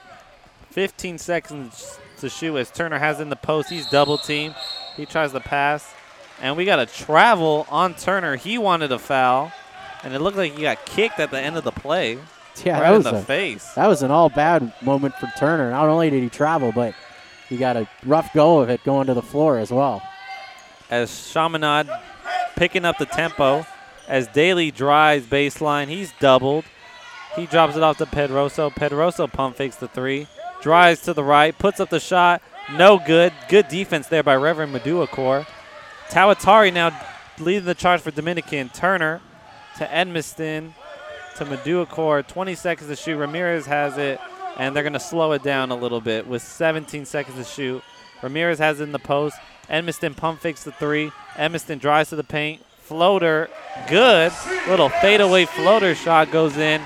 15 seconds to shoot as Turner has in the post. He's double teamed. He tries to pass. And we got a travel on Turner. He wanted a foul. And it looked like he got kicked at the end of the play. Yeah, right in the face. That was an all bad moment for Turner. Not only did he travel, but he got a rough go of it going to the floor as well. As Chaminade picking up the tempo. As Daly drives baseline, he's doubled. He drops it off to Pedroso. Pedroso pump fakes the 3. Drives to the right, puts up the shot. No good. Good defense there by Reverend Maduakor. Tawatari now leading the charge for Dominican. Turner to Edmiston to Maduakor. 20 seconds to shoot. Ramirez has it, and they're going to slow it down a little bit with 17 seconds to shoot. Ramirez has it in the post. Edmiston pump fakes the 3. Edmiston drives to the paint. Floater, good. Little fadeaway floater shot goes in.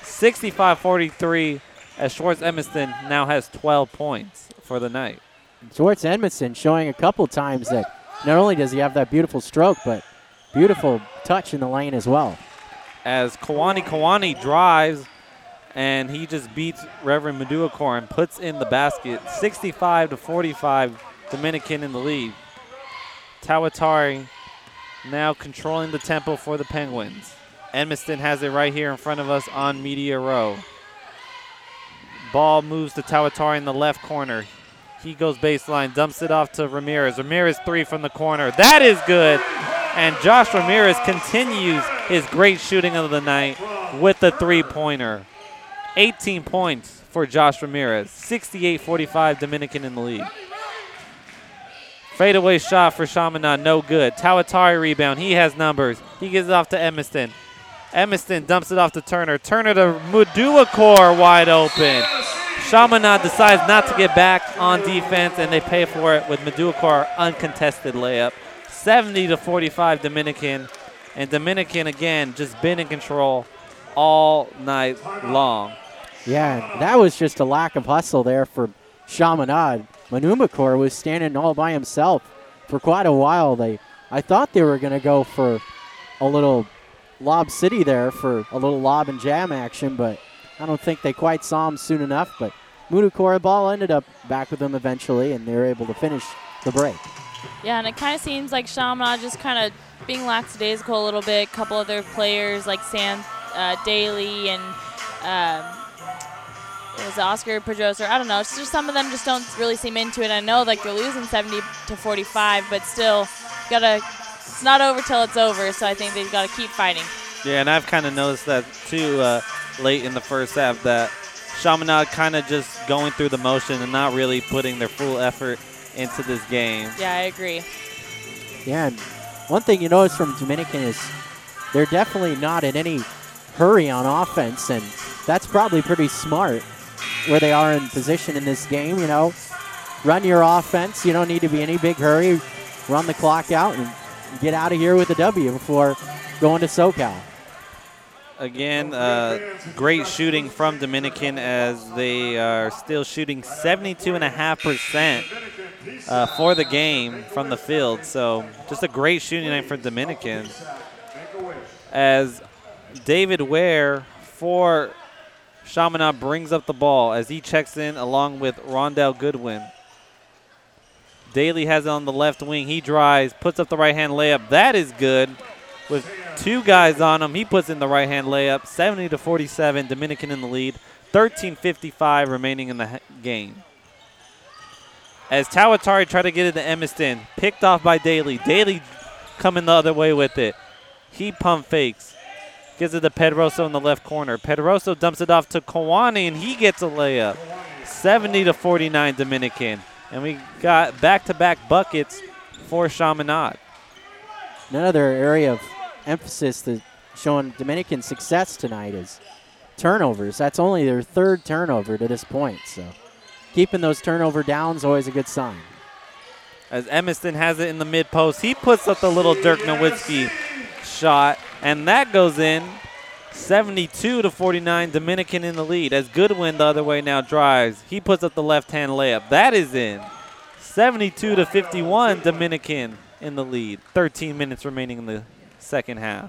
65-43 as Schwartz Edmiston now has 12 points for the night. Schwartz Edmiston showing a couple times that not only does he have that beautiful stroke, but beautiful touch in the lane as well. As Kawani drives, and he just beats Reverend Maduakor and puts in the basket. 65-45, Dominican in the lead. Tawatari now controlling the tempo for the Penguins. Edmiston has it right here in front of us on Media Row. Ball moves to Tawatari in the left corner. He goes baseline, dumps it off to Ramirez. Ramirez 3 from the corner. That is good. And Josh Ramirez continues his great shooting of the night with the three-pointer. 18 points for Josh Ramirez. 68-45 Dominican in the lead. Fadeaway shot for Chaminade, no good. Tawatari rebound, he has numbers. He gives it off to Edmiston. Edmiston dumps it off to Turner. Turner to Muduakor, wide open. Chaminade decides not to get back on defense, and they pay for it with Muduakor uncontested layup. 70-45 Dominican. And Dominican, again, just been in control all night long. Yeah, that was just a lack of hustle there for Chaminade. Muduakor was standing all by himself for quite a while. I thought they were going to go for a little lob city there for a little lob and jam action, but I don't think they quite saw him soon enough. But Muduakor ball ended up back with them eventually, and they were able to finish the break. Yeah, and it kind of seems like Chaminade just kind of being lackadaisical a little bit. A couple other players like Sam Daly and it was Oscar Pedrosa. I don't know. It's just some of them just don't really seem into it. I know like they're losing 70-45, but still, it's not over till it's over. So I think they've got to keep fighting. Yeah, and I've kind of noticed that too late in the first half, that Chaminade kind of just going through the motion and not really putting their full effort into this game. Yeah, I agree. Yeah, and one thing you notice from Dominican is they're definitely not in any hurry on offense, and that's probably pretty smart where they are in position in this game. You know, run your offense. You don't need to be in any big hurry. Run the clock out and get out of here with a W before going to SoCal. Again, great shooting from Dominican as they are still shooting 72.5% for the game from the field. So just a great shooting night for Dominican. As David Ware for Chaminade brings up the ball as he checks in along with Rondell Goodwin. Daly has it on the left wing. He drives, puts up the right-hand layup. That is good. With two guys on him, he puts in the right-hand layup. 70-47, Dominican in the lead. 13:55 remaining in the game. As Tawatari tried to get it to Edmiston, picked off by Daly. Daly coming the other way with it. He pump fakes. Gives it to Pedroso in the left corner. Pedroso dumps it off to Kawani, and he gets a layup. 70-49 Dominican. And we got back-to-back buckets for Chaminade. Another area of emphasis that's showing Dominican success tonight is turnovers. That's only their third turnover to this point. So keeping those turnover down is always a good sign. As Edmiston has it in the mid-post, he puts up the little Dirk Nowitzki shot, and that goes in. 72-49, Dominican in the lead. As Goodwin the other way now drives, he puts up the left-hand layup. That is in. 72-51, Dominican in the lead. 13 minutes remaining in the second half.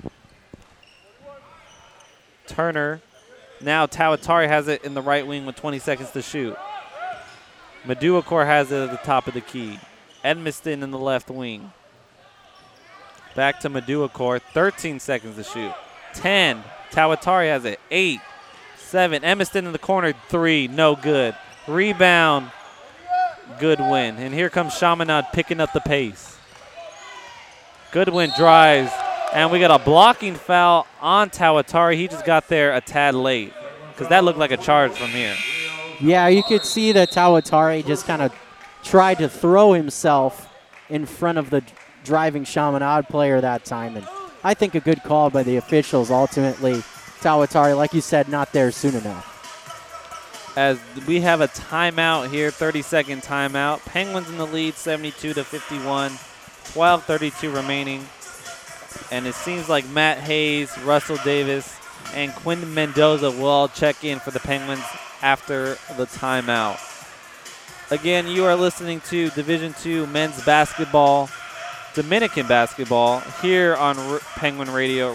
Turner. Now Tawatari has it in the right wing with 20 seconds to shoot. Muduakor has it at the top of the key. Edmiston in the left wing. Back to Muduakor, 13 seconds to shoot. 10, Tawatari has it. 8, 7, Edmiston in the corner, 3, no good. Rebound, Goodwin. And here comes Chaminade picking up the pace. Goodwin drives, and we got a blocking foul on Tawatari. He just got there a tad late because that looked like a charge from here. Yeah, you could see that Tawatari just kind of tried to throw himself in front of the driving Chaminade player that time. And I think a good call by the officials. Ultimately, Tawatari, like you said, not there soon enough. As we have a timeout here, 30-second timeout. Penguins in the lead, 72-51. 12:32 remaining. And it seems like Matt Hayes, Russell Davis, and Quinn Mendoza will all check in for the Penguins after the timeout. Again, you are listening to Division II men's basketball, Dominican basketball, here on Penguin Radio,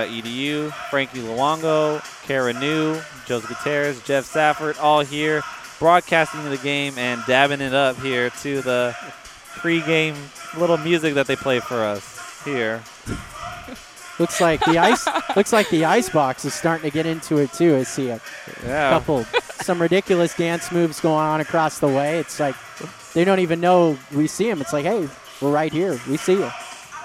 radio.dominican.edu. Frankie Luongo, Kara New, Joseph Gutierrez, Jeff Safford, all here broadcasting the game and dabbing it up here to the pregame little music that they play for us here. Looks like the ice box is starting to get into it too. I see some ridiculous dance moves going on across the way. It's like they don't even know we see them. It's like, hey, we're right here. We see you.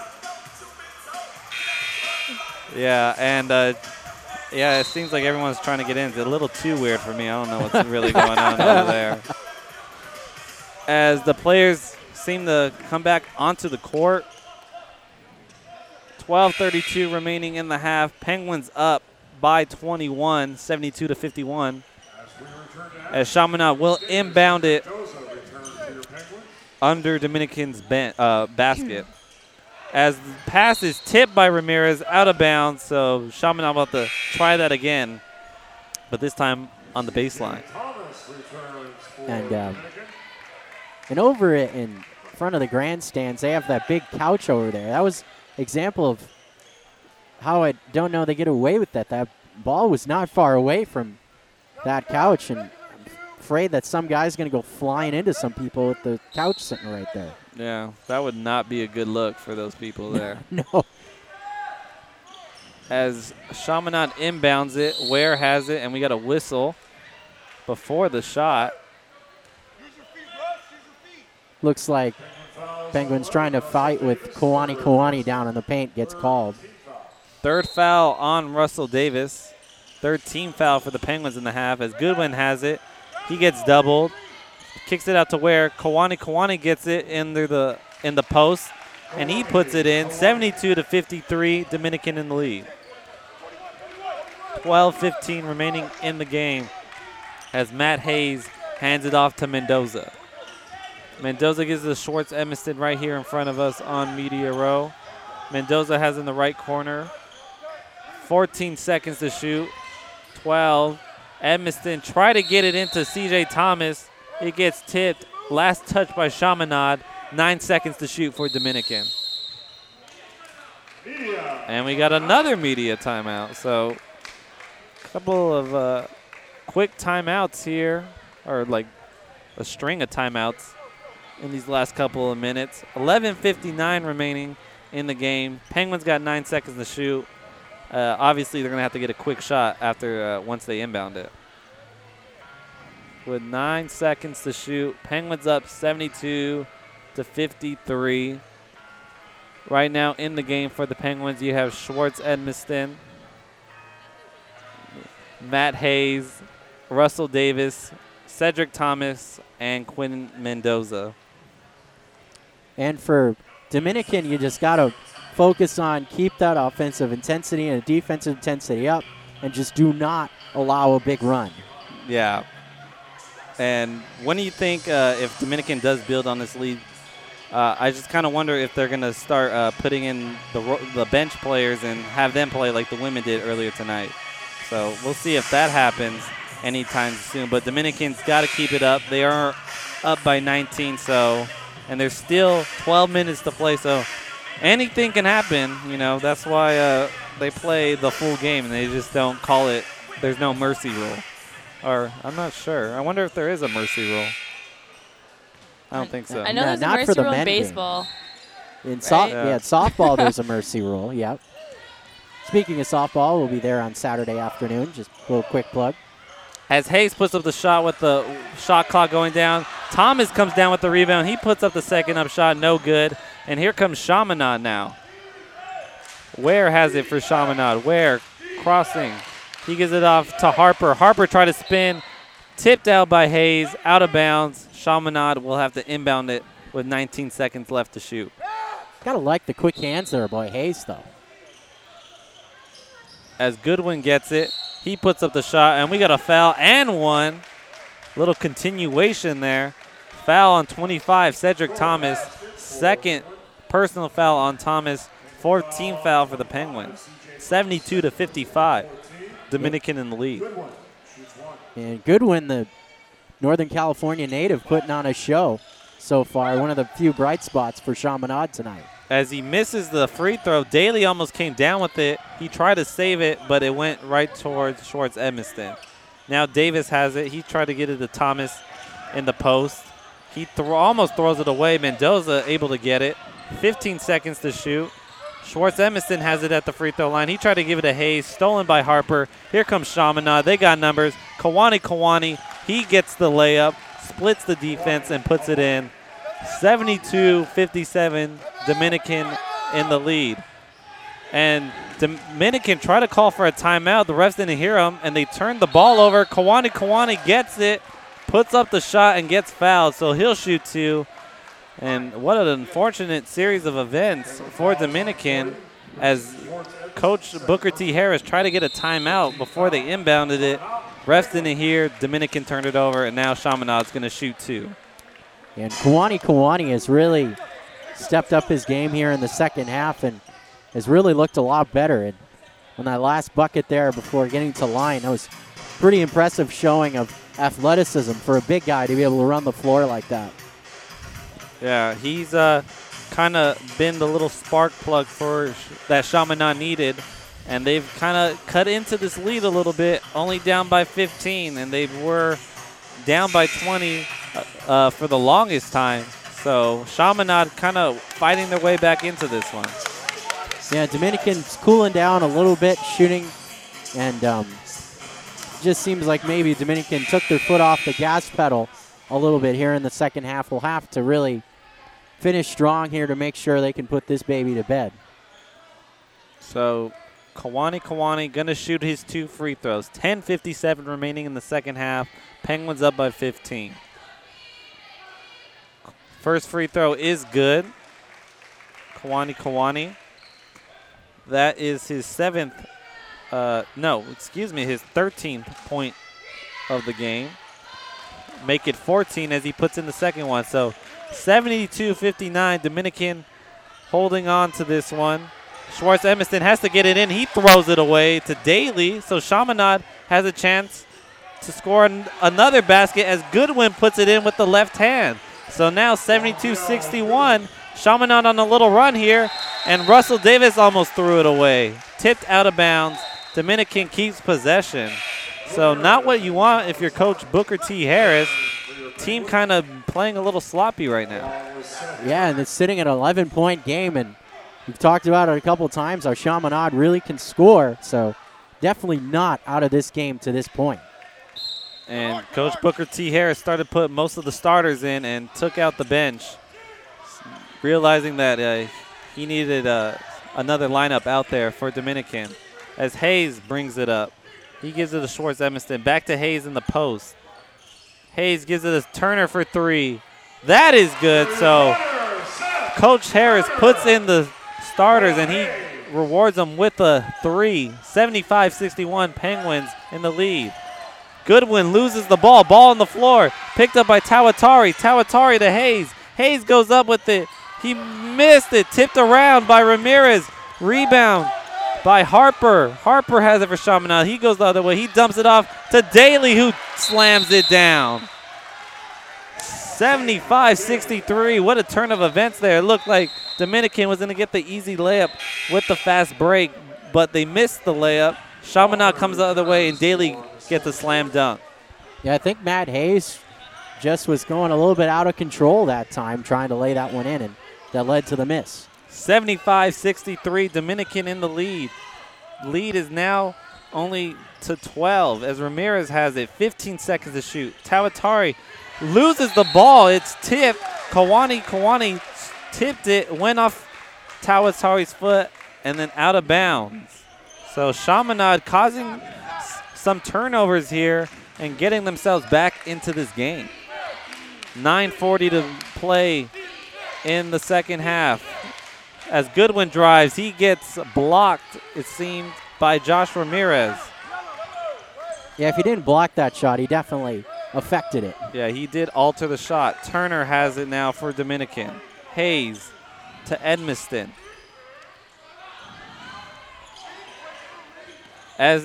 Yeah, and it seems like everyone's trying to get in. It's a little too weird for me. I don't know what's really going on over there. As the players seem to come back onto the court. 12:32 remaining in the half. Penguins up by 21, 72-51. As Chaminade will inbound it under Dominican's basket. As the pass is tipped by Ramirez out of bounds, so Chaminade about to try that again, but this time on the baseline. And over it in front of the grandstands, they have that big couch over there. That was example of how I don't know they get away with that. That ball was not far away from that couch, and I'm afraid that some guy's going to go flying into some people with the couch sitting right there. Yeah, that would not be a good look for those people there. No. As Chaminade inbounds it, Ware has it, and we got a whistle before the shot. Looks like Penguins trying to fight with Kawani down in the paint gets called. Third foul on Russell Davis. Third team foul for the Penguins in the half as Goodwin has it. He gets doubled. Kicks it out to Ware. Kawani gets it in the post, and he puts it in. 72-53, Dominican in the lead. 12:15 remaining in the game as Matt Hayes hands it off to Mendoza. Mendoza gives it to Schwartz Edmiston right here in front of us on Media Row. Mendoza has in the right corner. 14 seconds to shoot. 12. Edmiston try to get it into C.J. Thomas. It gets tipped. Last touch by Chaminade. 9 seconds to shoot for Dominican. And we got another media timeout. So a couple of quick timeouts here, or like a string of timeouts in these last couple of minutes. 11:59 remaining in the game. Penguins got 9 seconds to shoot. Obviously, they're going to have to get a quick shot after once they inbound it. With 9 seconds to shoot, Penguins up 72-53. Right now in the game for the Penguins, you have Schwartz Edmiston, Matt Hayes, Russell Davis, Cedric Thomas, and Quinn Mendoza. And for Dominican, you just got to focus on keep that offensive intensity and defensive intensity up and just do not allow a big run. Yeah. And when do you think if Dominican does build on this lead, I just kind of wonder if they're going to start putting in the bench players and have them play like the women did earlier tonight. So we'll see if that happens anytime soon. But Dominican's got to keep it up. They are up by 19, and there's still 12 minutes to play, so anything can happen. You know, that's why they play the full game, and they just don't call it. There's no mercy rule. Or I'm not sure. I wonder if there is a mercy rule. I don't think so. I know there's a not for mercy the rule in men baseball. In right? softball, there's a mercy rule. Yep. Speaking of softball, we'll be there on Saturday afternoon. Just a little quick plug. As Hayes puts up the shot with the shot clock going down, Thomas comes down with the rebound. He puts up the second up shot, no good. And here comes Chaminade now. Ware has it for Chaminade. Ware crossing. He gives it off to Harper. Harper tried to spin. Tipped out by Hayes. Out of bounds. Chaminade will have to inbound it with 19 seconds left to shoot. Gotta like the quick hands there by Hayes, though. As Goodwin gets it, he puts up the shot, and we got a foul and one. Little continuation there. Foul on 25, Cedric Thomas. Second personal foul on Thomas. Fourth team foul for the Penguins. 72-55. Dominican in the lead. And Goodwin, the Northern California native, putting on a show so far. One of the few bright spots for Chaminade tonight. As he misses the free throw, Daly almost came down with it. He tried to save it, but it went right towards Schwartz Edmiston. Now Davis has it. He tried to get it to Thomas in the post. He almost throws it away. Mendoza able to get it. 15 seconds to shoot. Schwartz Emerson has it at the free throw line. He tried to give it to Hayes. Stolen by Harper. Here comes Chaminade. They got numbers. Kawani, he gets the layup, splits the defense, and puts it in. 72-57, Dominican in the lead. And Dominican tried to call for a timeout. The refs didn't hear him, and they turned the ball over. Kawani gets it, puts up the shot, and gets fouled, so he'll shoot 2. And what an unfortunate series of events for Dominican as Coach Booker T. Harris tried to get a timeout before they inbounded it. Refs didn't hear. Dominican turned it over, and now Chaminade's going to shoot 2. And Kawani has really stepped up his game here in the second half and has really looked a lot better. And on that last bucket there before getting to line, that was pretty impressive showing of athleticism for a big guy to be able to run the floor like that. Yeah, he's kind of been the little spark plug for that Chaminade needed, and they've kind of cut into this lead a little bit, only down by 15, and they were down by 20 for the longest time. So Chaminade kind of fighting their way back into this one. Yeah, Dominican's cooling down a little bit, shooting, and just seems like maybe Dominican took their foot off the gas pedal a little bit here in the second half. We'll have to really finish strong here to make sure they can put this baby to bed. So Kawani going to shoot his 2 free throws. 10:57 remaining in the second half. Penguins up by 15. First free throw is good. Kawani. That is his 7th, his 13th point of the game. Make it 14 as he puts in the second one. So 72-59, Dominican holding on to this one. Schwartz Emerson has to get it in. He throws it away to Daly. So Chaminade has a chance to score another basket as Goodwin puts it in with the left hand. So now 72-61. Chaminade on a little run here. And Russell Davis almost threw it away. Tipped out of bounds. Dominican keeps possession. So not what you want if you're Coach Booker T. Harris. Team kind of playing a little sloppy right now. Yeah, and it's sitting at an 11-point game, and we've talked about it a couple times how Chaminade really can score, so definitely not out of this game to this point. And Coach Booker T. Harris started putting most of the starters in and took out the bench, realizing that he needed another lineup out there for Dominican. As Hayes brings it up. He gives it to Schwartz Emerson. Back to Hayes in the post. Hayes gives it to Turner for 3. That is good. So Coach Harris puts in the starters, and he rewards them with a 3. 75-61, Penguins in the lead. Goodwin loses the ball. Ball on the floor. Picked up by Tawatari. Tawatari to Hayes. Hayes goes up with it. He missed it. Tipped around by Ramirez. Rebound by Harper. Harper has it for Chaminade. He goes the other way. He dumps it off to Daly, who slams it down. 75-63. What a turn of events there. It looked like Dominican was going to get the easy layup with the fast break, but they missed the layup. Chaminade comes the other way, and Daly gets a slam dunk. Yeah, I think Matt Hayes just was going a little bit out of control that time, trying to lay that one in, and that led to the miss. 75-63, Dominican in the lead. Lead is now only to 12 as Ramirez has it. 15 seconds to shoot. Tawatari loses the ball. It's tipped. Kawani tipped it, went off Tawatari's foot, and then out of bounds. So Chaminade causing some turnovers here and getting themselves back into this game. 9:40 to play in the second half. As Goodwin drives, he gets blocked, it seemed, by Josh Ramirez. Yeah, if he didn't block that shot, he definitely affected it. Yeah, he did alter the shot. Turner has it now for Dominican. Hayes to Edmiston. As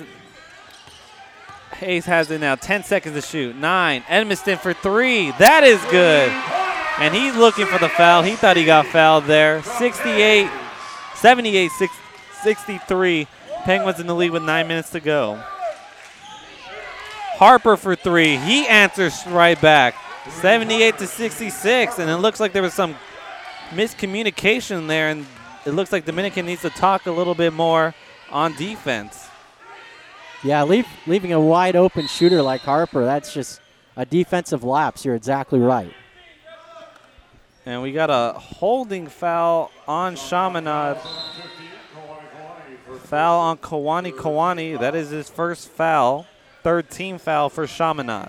Hayes has it now, 10 seconds to shoot. 9, Edmiston for 3. That is good. And he's looking for the foul. He thought he got fouled there. 78-63. Penguins in the lead with 9 minutes to go. Harper for 3. He answers right back. 78-66, and it looks like there was some miscommunication there, and it looks like Dominican needs to talk a little bit more on defense. Yeah, leaving a wide open shooter like Harper, that's just a defensive lapse. You're exactly right. And we got a holding foul on Chaminade. Foul on Kawani. That is his first foul. Third team foul for Chaminade.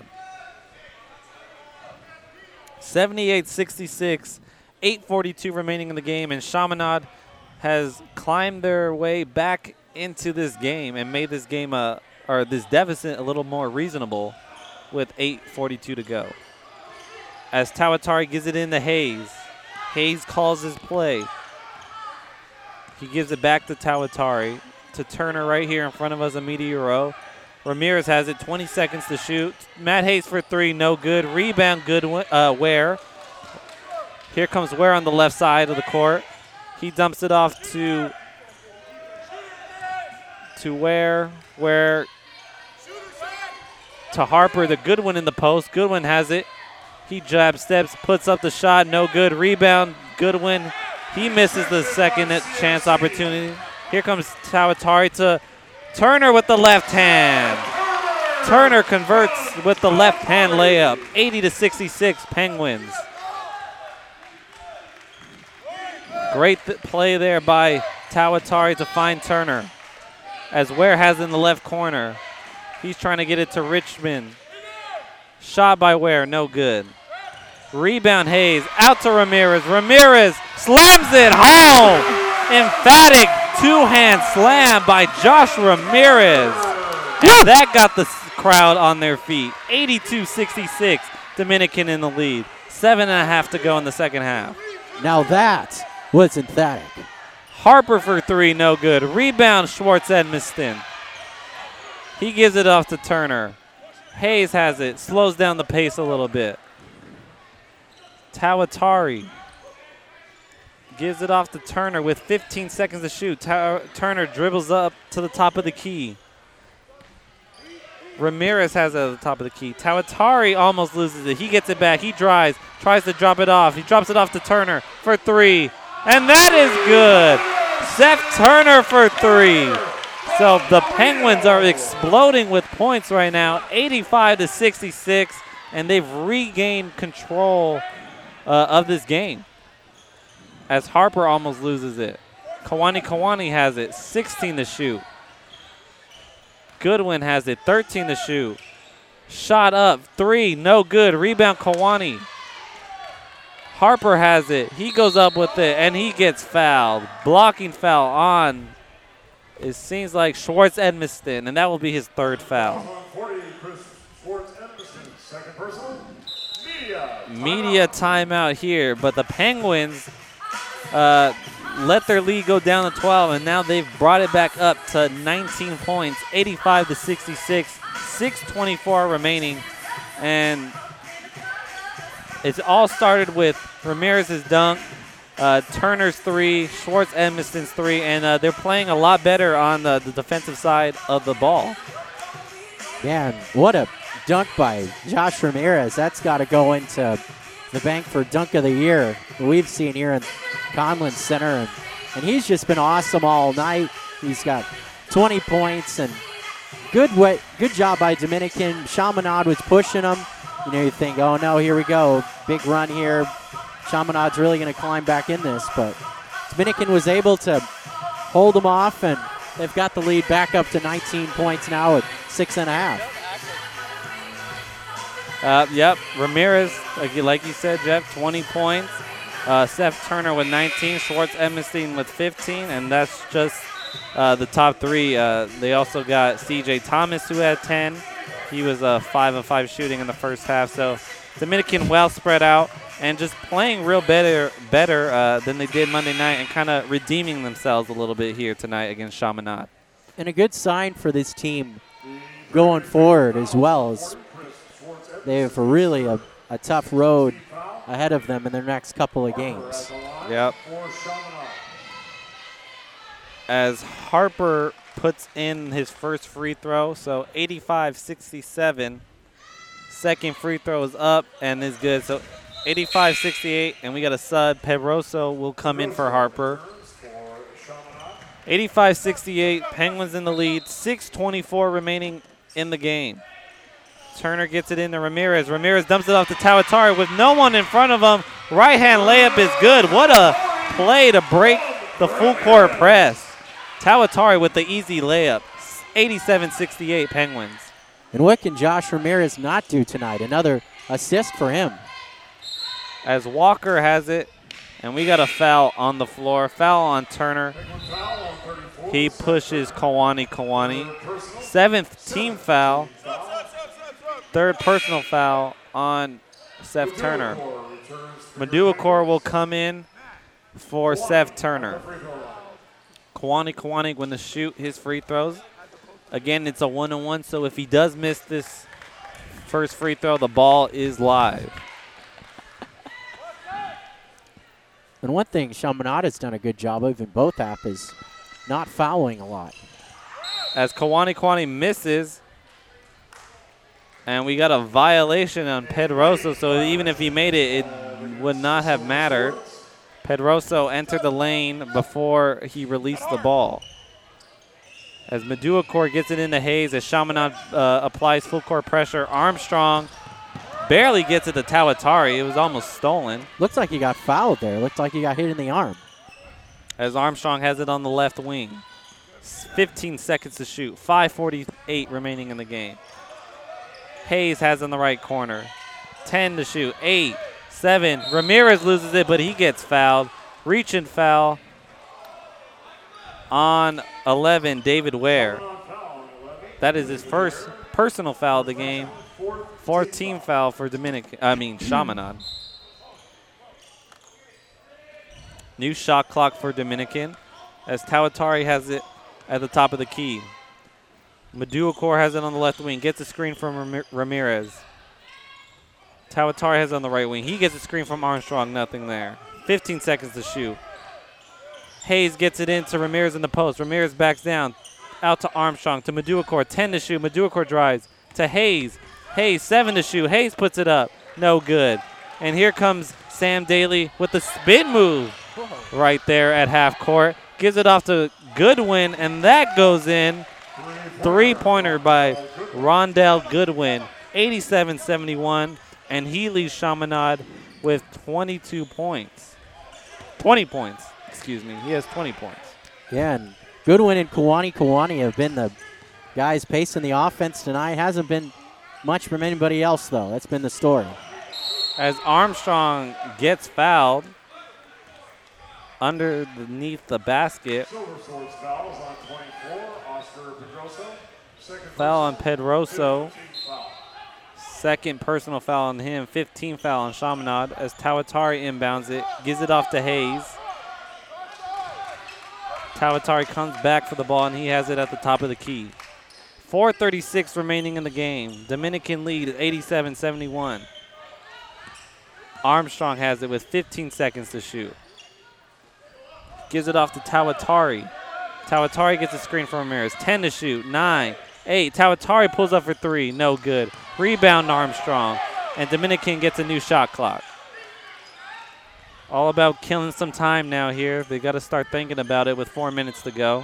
78-66, 8:42 remaining in the game, and Chaminade has climbed their way back into this game and made this game this deficit a little more reasonable with 8:42 to go. As Tawatari gives it in to Hayes. Hayes calls his play. He gives it back to Tawatari, to Turner right here in front of us, a media row. Ramirez has it, 20 seconds to shoot. Matt Hayes for 3, no good. Rebound, good. Ware. Here comes Ware on the left side of the court. He dumps it off to Ware. Ware to Harper, the Goodwin in the post. Goodwin has it. He jab steps, puts up the shot, no good. Rebound, Goodwin. He misses the second chance opportunity. Here comes Tawatari to Turner with the left hand. Turner converts with the left hand layup. 80-66 Penguins. Great play there by Tawatari to find Turner. As Ware has in the left corner. He's trying to get it to Richmond. Shot by Ware, no good. Rebound Hayes, out to Ramirez. Ramirez slams it home. Emphatic two-hand slam by Josh Ramirez. And that got the crowd on their feet. 82-66, Dominican in the lead. 7.5 to go in the second half. Now that was emphatic. Harper for 3, no good. Rebound Schwartz Edmiston. He gives it off to Turner. Hayes has it, slows down the pace a little bit. Tawatari gives it off to Turner with 15 seconds to shoot. Turner dribbles up to the top of the key. Ramirez has it at the top of the key. Tawatari almost loses it. He gets it back. He drives, tries to drop it off. He drops it off to Turner for 3. And that is good. Seth Turner for 3. So the Penguins are exploding with points right now, 85-66, and they've regained control of this game as Harper almost loses it. Kawani has it, 16 to shoot. Goodwin has it, 13 to shoot. Shot up, 3, no good. Rebound Kawani. Harper has it. He goes up with it, and he gets fouled. Blocking foul on, it seems like Schwartz Edmiston, and that will be his third foul. Media timeout here, but the Penguins let their lead go down to 12, and now they've brought it back up to 19 points, 85-66, 6:24 remaining, and it's all started with Ramirez's dunk, Turner's 3, Schwartz Edmiston's 3, and they're playing a lot better on the defensive side of the ball. Man, what a dunk by Josh Ramirez. That's got to go into the bank for Dunk of the Year we've seen here in Conlin Center. And he's just been awesome all night. He's got 20 points and good job by Dominican. Chaminade was pushing him. You know, you think, oh no, here we go. Big run here. Chaminade's really going to climb back in this. But Dominican was able to hold them off, and they've got the lead back up to 19 points now at 6.5. Yep, Ramirez, like you said, Jeff, 20 points. Seth Turner with 19, Schwartz Edmiston with 15, and that's just the top 3. They also got C.J. Thomas, who had 10. He was 5 of 5 shooting in the first half. So Dominican well spread out and just playing real better than they did Monday night and kind of redeeming themselves a little bit here tonight against Chaminade. And a good sign for this team going forward as well. As they have really a tough road ahead of them in their next couple of games. Yep. As Harper puts in his first free throw. So 85-67. Second free throw is up and is good. So 85-68, and we got a sub. Pedroso will come in for Harper. 85-68, Penguins in the lead. 6:24 remaining in the game. Turner gets it into Ramirez. Ramirez dumps it off to Tawatari with no one in front of him. Right-hand layup is good. What a play to break the full court press. Tawatari with the easy layup. 87-68 Penguins. And what can Josh Ramirez not do tonight? Another assist for him. As Walker has it, and we got a foul on the floor. Foul on Turner. He pushes Kawani. 7th team foul. 3rd personal foul on Seth Turner. Maduakor will come in for Seth Turner. Kawani going to shoot his free throws. Again, it's a 1-on-1, so if he does miss this first free throw, the ball is live. And one thing Chaminade done a good job of in both halves is not fouling a lot. As Kawani misses, and we got a violation on Pedroso, so even if he made it, it would not have mattered. Pedroso entered the lane before he released the ball. As Maduakor gets it into Hayes, as Chaminade applies full court pressure, Armstrong barely gets it to Tawatari. It was almost stolen. Looks like he got fouled there. Looks like he got hit in the arm. As Armstrong has it on the left wing. 15 seconds to shoot. 5:48 remaining in the game. Hayes has in the right corner. 10 to shoot. 8, 7. Ramirez loses it, but he gets fouled. Reach and foul on 11, David Ware. That is his first personal foul of the game. 4th team foul for Chaminade. New shot clock for Dominican as Tawatari has it at the top of the key. Maduakor has it on the left wing. Gets a screen from Ramirez. Tawatari has it on the right wing. He gets a screen from Armstrong. Nothing there. 15 seconds to shoot. Hayes gets it into Ramirez in the post. Ramirez backs down. Out to Armstrong. To Maduakor. 10 to shoot. Maduakor drives. To Hayes. Hayes, 7 to shoot. Hayes puts it up. No good. And here comes Sam Daly with the spin move right there at half court. Gives it off to Goodwin, and that goes in. 3-pointer by Rondell Goodwin. 87-71, and he leads Chaminade with 22 points. 20 points, excuse me. He has 20 points. Yeah, and Goodwin and Kawani have been the guys pacing the offense tonight. Hasn't been much from anybody else, though. That's been the story. As Armstrong gets fouled underneath the basket. Foul on Pedroso. Second personal foul on him. 15 foul on Chaminade as Tawatari inbounds it. Gives it off to Hayes. Tawatari comes back for the ball, and he has it at the top of the key. 4:36 remaining in the game. Dominican lead at 87-71. Armstrong has it with 15 seconds to shoot. Gives it off to Tawatari. Tawatari gets a screen from Ramirez. 10 to shoot. 9, 8. Tawatari pulls up for 3. No good. Rebound Armstrong. And Dominican gets a new shot clock. All about killing some time now here. They got to start thinking about it with 4 minutes to go.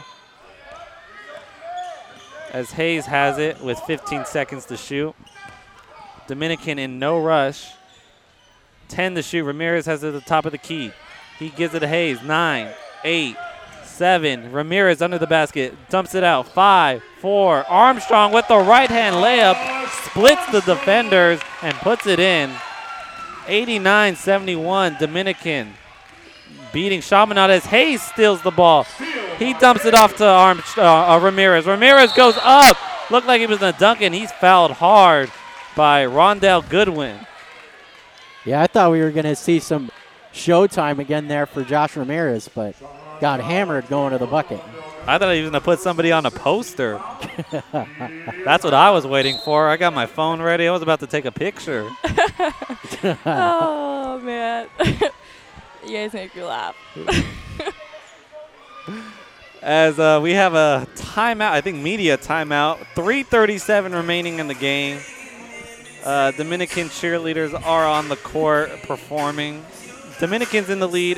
As Hayes has it with 15 seconds to shoot. Dominican in no rush. 10 to shoot. Ramirez has it at the top of the key. He gives it to Hayes. 9, 8, 7. Ramirez under the basket. Dumps it out. 5, 4. Armstrong with the right-hand layup. Splits the defenders and puts it in. 89-71. Dominican beating Chaminade as Hayes steals the ball. He dumps it off to Ramirez. Ramirez goes up. Looked like he was going to dunk it, and he's fouled hard by Rondell Goodwin. Yeah, I thought we were going to see some showtime again there for Josh Ramirez, but got hammered going to the bucket. I thought he was going to put somebody on a poster. That's what I was waiting for. I got my phone ready. I was about to take a picture. Oh, man. You guys make me laugh. As we have a timeout, I think media timeout, 3:37 remaining in the game. Dominican cheerleaders are on the court performing. Dominicans in the lead,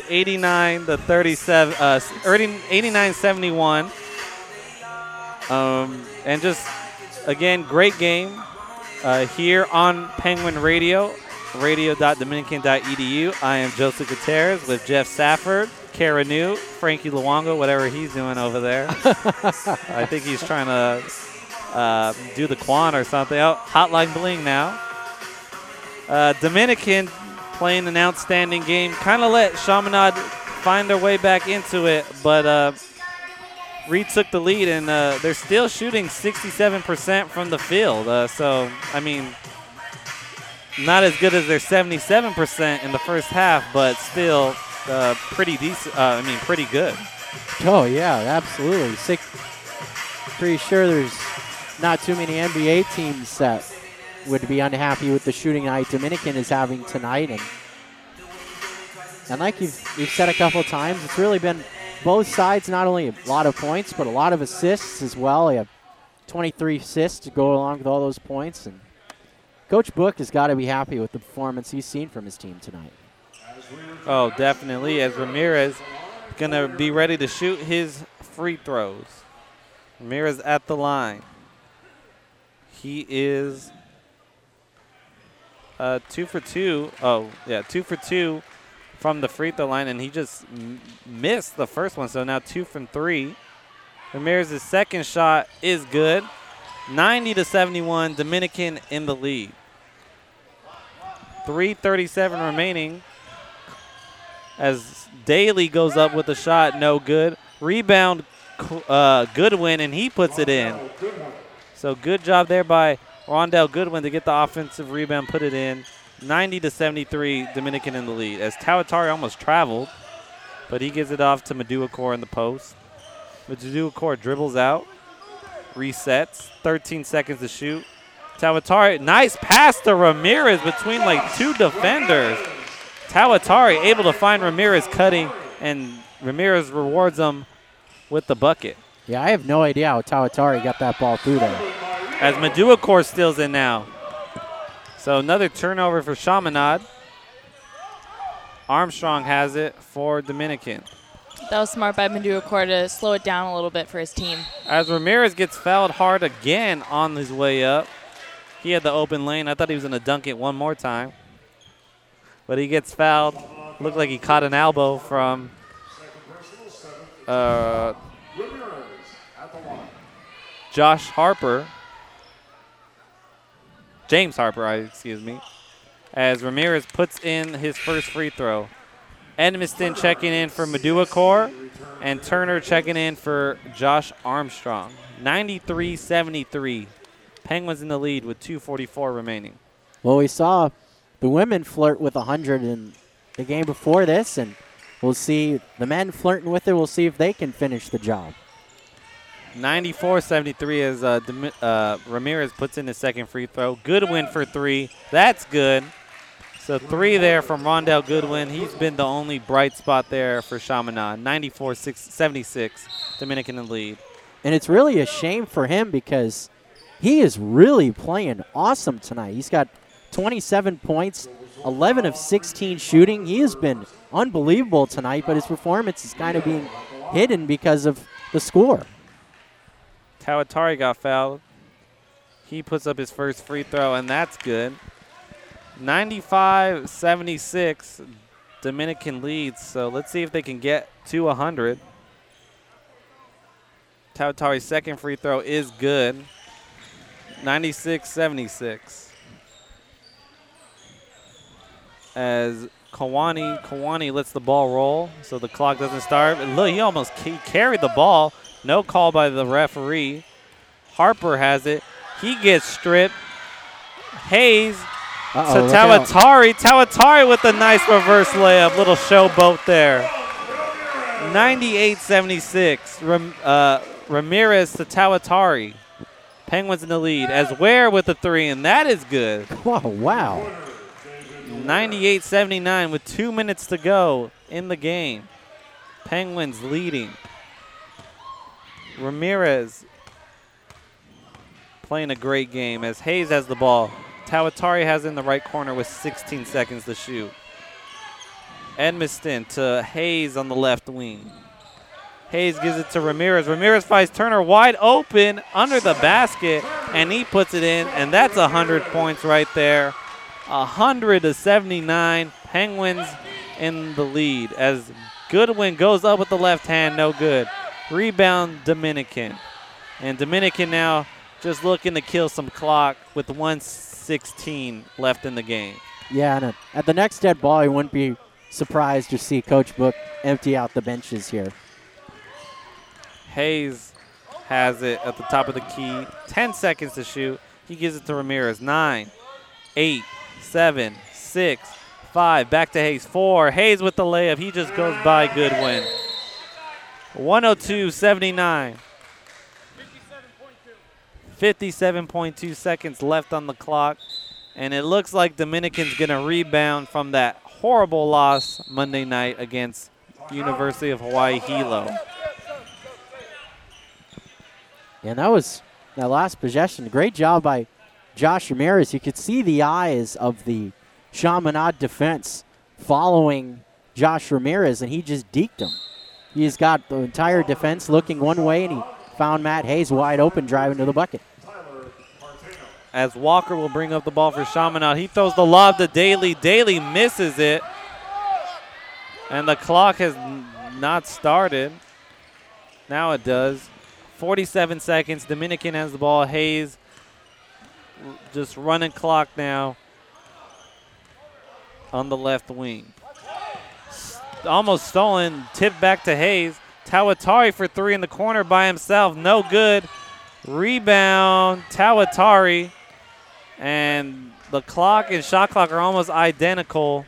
89-71. And just, again, great game here on Penguin Radio, radio.dominican.edu. I am Joseph Gutierrez with Jeff Safford, Kara New, Frankie Luongo, whatever he's doing over there. I think he's trying to do the Quan or something. Oh, Hotline Bling now. Dominican playing an outstanding game. Kind of let Chaminade find their way back into it, but Reed took the lead, and they're still shooting 67% from the field. So, I mean, not as good as their 77% in the first half, but still pretty decent. Pretty good. Oh, yeah, absolutely. Pretty sure there's not too many NBA teams that would be unhappy with the shooting night Dominican is having tonight. And like you've said a couple of times, it's really been both sides, not only a lot of points, but a lot of assists as well. They have 23 assists to go along with all those points. And Coach Book has got to be happy with the performance he's seen from his team tonight. Oh, definitely. As Ramirez going to be ready to shoot his free throws. Ramirez at the line. He is 2 for 2. Oh, yeah, 2 for 2 from the free throw line, and he just missed the first one, so now 2 from 3. Ramirez's second shot is good. 90-71, Dominican in the lead. 3:37 remaining as Daly goes up with a shot, no good. Rebound, Goodwin, and he puts it in. So good job there by Rondell Goodwin to get the offensive rebound, put it in. 90-73, Dominican in the lead. As Tawatari almost traveled, but he gives it off to Maduakor in the post. Maduakor dribbles out, resets, 13 seconds to shoot. Tawatari, nice pass to Ramirez between like two defenders. Tawatari able to find Ramirez cutting, and Ramirez rewards him with the bucket. Yeah, I have no idea how Tawatari got that ball through there. As Maduakor steals it now. So another turnover for Chaminade. Armstrong has it for Dominican. That was smart by Maduakor to slow it down a little bit for his team. As Ramirez gets fouled hard again on his way up. He had the open lane. I thought he was going to dunk it one more time. But he gets fouled. Looked like he caught an elbow from Josh Harper. James Harper, excuse me. As Ramirez puts in his first free throw. Edmiston checking in for Maduakor, and Turner checking in for Josh Armstrong. 93-73. Penguins in the lead with 2:44 remaining. Well, we saw the women flirt with 100 in the game before this, and we'll see the men flirting with it. We'll see if they can finish the job. 94-73 as Ramirez puts in his second free throw. Goodwin for 3. That's good. So 3 there from Rondell Goodwin. He's been the only bright spot there for Chaminade. 94-76, Dominican in the lead. And it's really a shame for him because he is really playing awesome tonight. He's got 27 points, 11 of 16 shooting. He has been unbelievable tonight, but his performance is kind of being hidden because of the score. Tawatari got fouled. He puts up his first free throw, and that's good. 95-76, Dominican leads. So let's see if they can get to 100. Tawatari's second free throw is good. 96-76. As Kawani lets the ball roll so the clock doesn't start. Look, he almost carried the ball. No call by the referee. Harper has it. He gets stripped. Hayes to Tawatari. Tawatari with a nice reverse layup. Little showboat there. 98-76. Ramirez to Tawatari. Penguins in the lead. As Ware with the 3, and that is good. Oh, wow. 98-79 with 2 minutes to go in the game. Penguins leading. Ramirez playing a great game as Hayes has the ball. Tawatari has it in the right corner with 16 seconds to shoot. Edmiston to Hayes on the left wing. Hayes gives it to Ramirez. Ramirez finds Turner wide open under the basket, and he puts it in, and that's 100 points right there. 100-79, Penguins in the lead as Goodwin goes up with the left hand, no good. Rebound Dominican. And Dominican now just looking to kill some clock with 1:16 left in the game. Yeah, and at the next dead ball, you wouldn't be surprised to see Coach Book empty out the benches here. Hayes has it at the top of the key. 10 seconds to shoot. He gives it to Ramirez. 9, 8, 7, 6, 5. Back to Hayes. 4. Hayes with the layup. He just goes by Goodwin. 102-79. 57.2 seconds left on the clock. And it looks like Dominican's going to rebound from that horrible loss Monday night against University of Hawaii Hilo. And that was that last possession. Great job by Josh Ramirez. You could see the eyes of the Chaminade defense following Josh Ramirez, and he just deked him. He's got the entire defense looking one way, and he found Matt Hayes wide open driving to the bucket. As Walker will bring up the ball for Chaminade. He throws the lob to Daly. Daly misses it. And the clock has not started. Now it does. 47 seconds. Dominican has the ball. Hayes just running clock now on the left wing. Almost stolen. Tipped back to Hayes. Tawatari for 3 in the corner by himself. No good. Rebound. Tawatari. And the clock and shot clock are almost identical.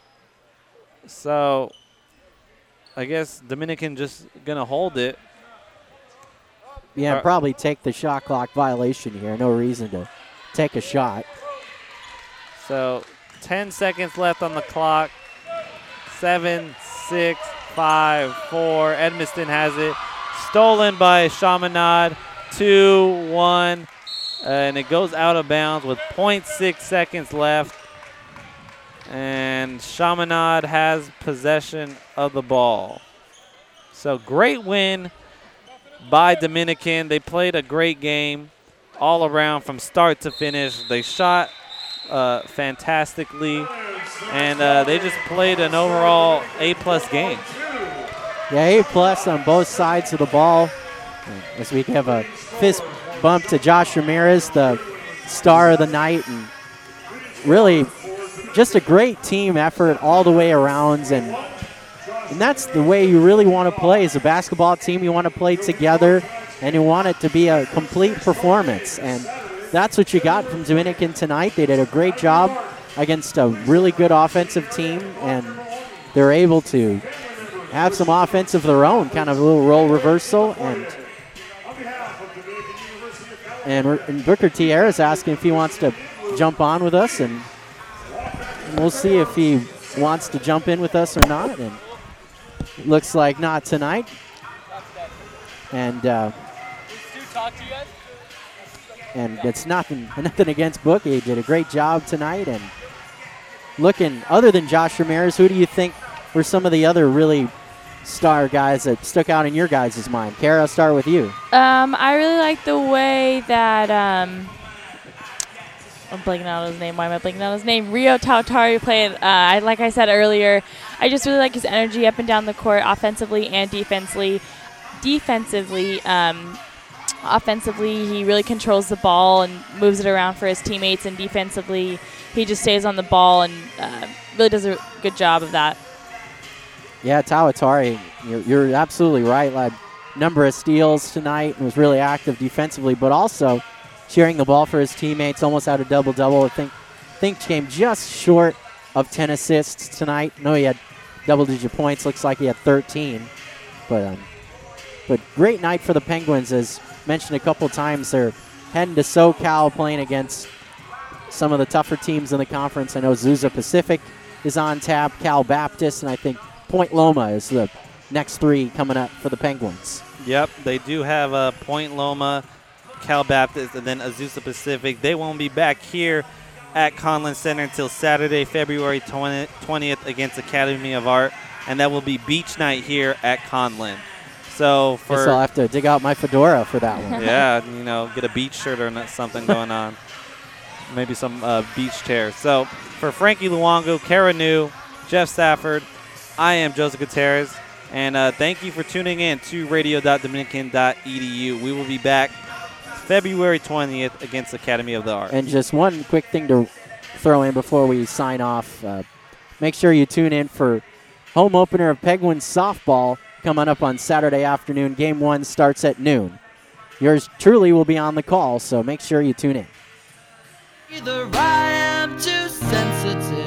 So I guess Dominican just going to hold it. Yeah, probably take the shot clock violation here. No reason to take a shot. So 10 seconds left on the clock. 7, 6, 5, 4. Edmiston has it. Stolen by Chaminade. 2, 1. And it goes out of bounds with 0.6 seconds left. And Chaminade has possession of the ball. So great win by Dominican. They played a great game all around from start to finish. They shot fantastically, and they just played an overall A-plus game. Yeah, A-plus on both sides of the ball. As we have a fist bump to Josh Ramirez, the star of the night, and really just a great team effort all the way around. And that's the way you really want to play as a basketball team. You want to play together, and you want it to be a complete performance. And that's what you got from Dominican tonight. They did a great job against a really good offensive team, and they're able to have some offense of their own, kind of a little role reversal. And Booker T. Harris asking if he wants to jump on with us, and we'll see if he wants to jump in with us or not. And looks like not tonight. And it's nothing against Bookie. He did a great job tonight. And looking, other than Josh Ramirez, who do you think were some of the other really star guys that stuck out in your guys' mind? Kara, I'll start with you. I really like the way that I'm blanking out on his name. Why am I blanking out on his name? Rio Tawatari played. Like I said earlier, I just really like his energy up and down the court, offensively and defensively. Offensively, he really controls the ball and moves it around for his teammates, and defensively, he just stays on the ball and really does a good job of that. Yeah, Tawatari, you're absolutely right. Like, number of steals tonight and was really active defensively, but also sharing the ball for his teammates. Almost had a double-double. I think came just short of 10 assists tonight. No, he had double-digit points. Looks like he had 13. But great night for the Penguins. As mentioned a couple times, they're heading to SoCal, playing against some of the tougher teams in the conference. I know Azusa Pacific is on tap, Cal Baptist, and I think Point Loma is the next 3 coming up for the Penguins. Yep, they do have Point Loma, Cal Baptist, and then Azusa Pacific. They won't be back here at Conlin Center until Saturday, February 20th against Academy of Art, and that will be beach night here at Conlin. So Guess I'll have to dig out my fedora for that one. yeah, get a beach shirt or something going on. Maybe some beach chairs. So for Frankie Luongo, Kara New, Jeff Safford, I am Joseph Gutierrez, and thank you for tuning in to radio.dominican.edu. We will be back February 20th against Academy of the Arts. And just one quick thing to throw in before we sign off. Make sure you tune in for home opener of Penguins softball coming up on Saturday afternoon. Game 1 starts at noon. Yours truly will be on the call, so make sure you tune in. Either I am too sensitive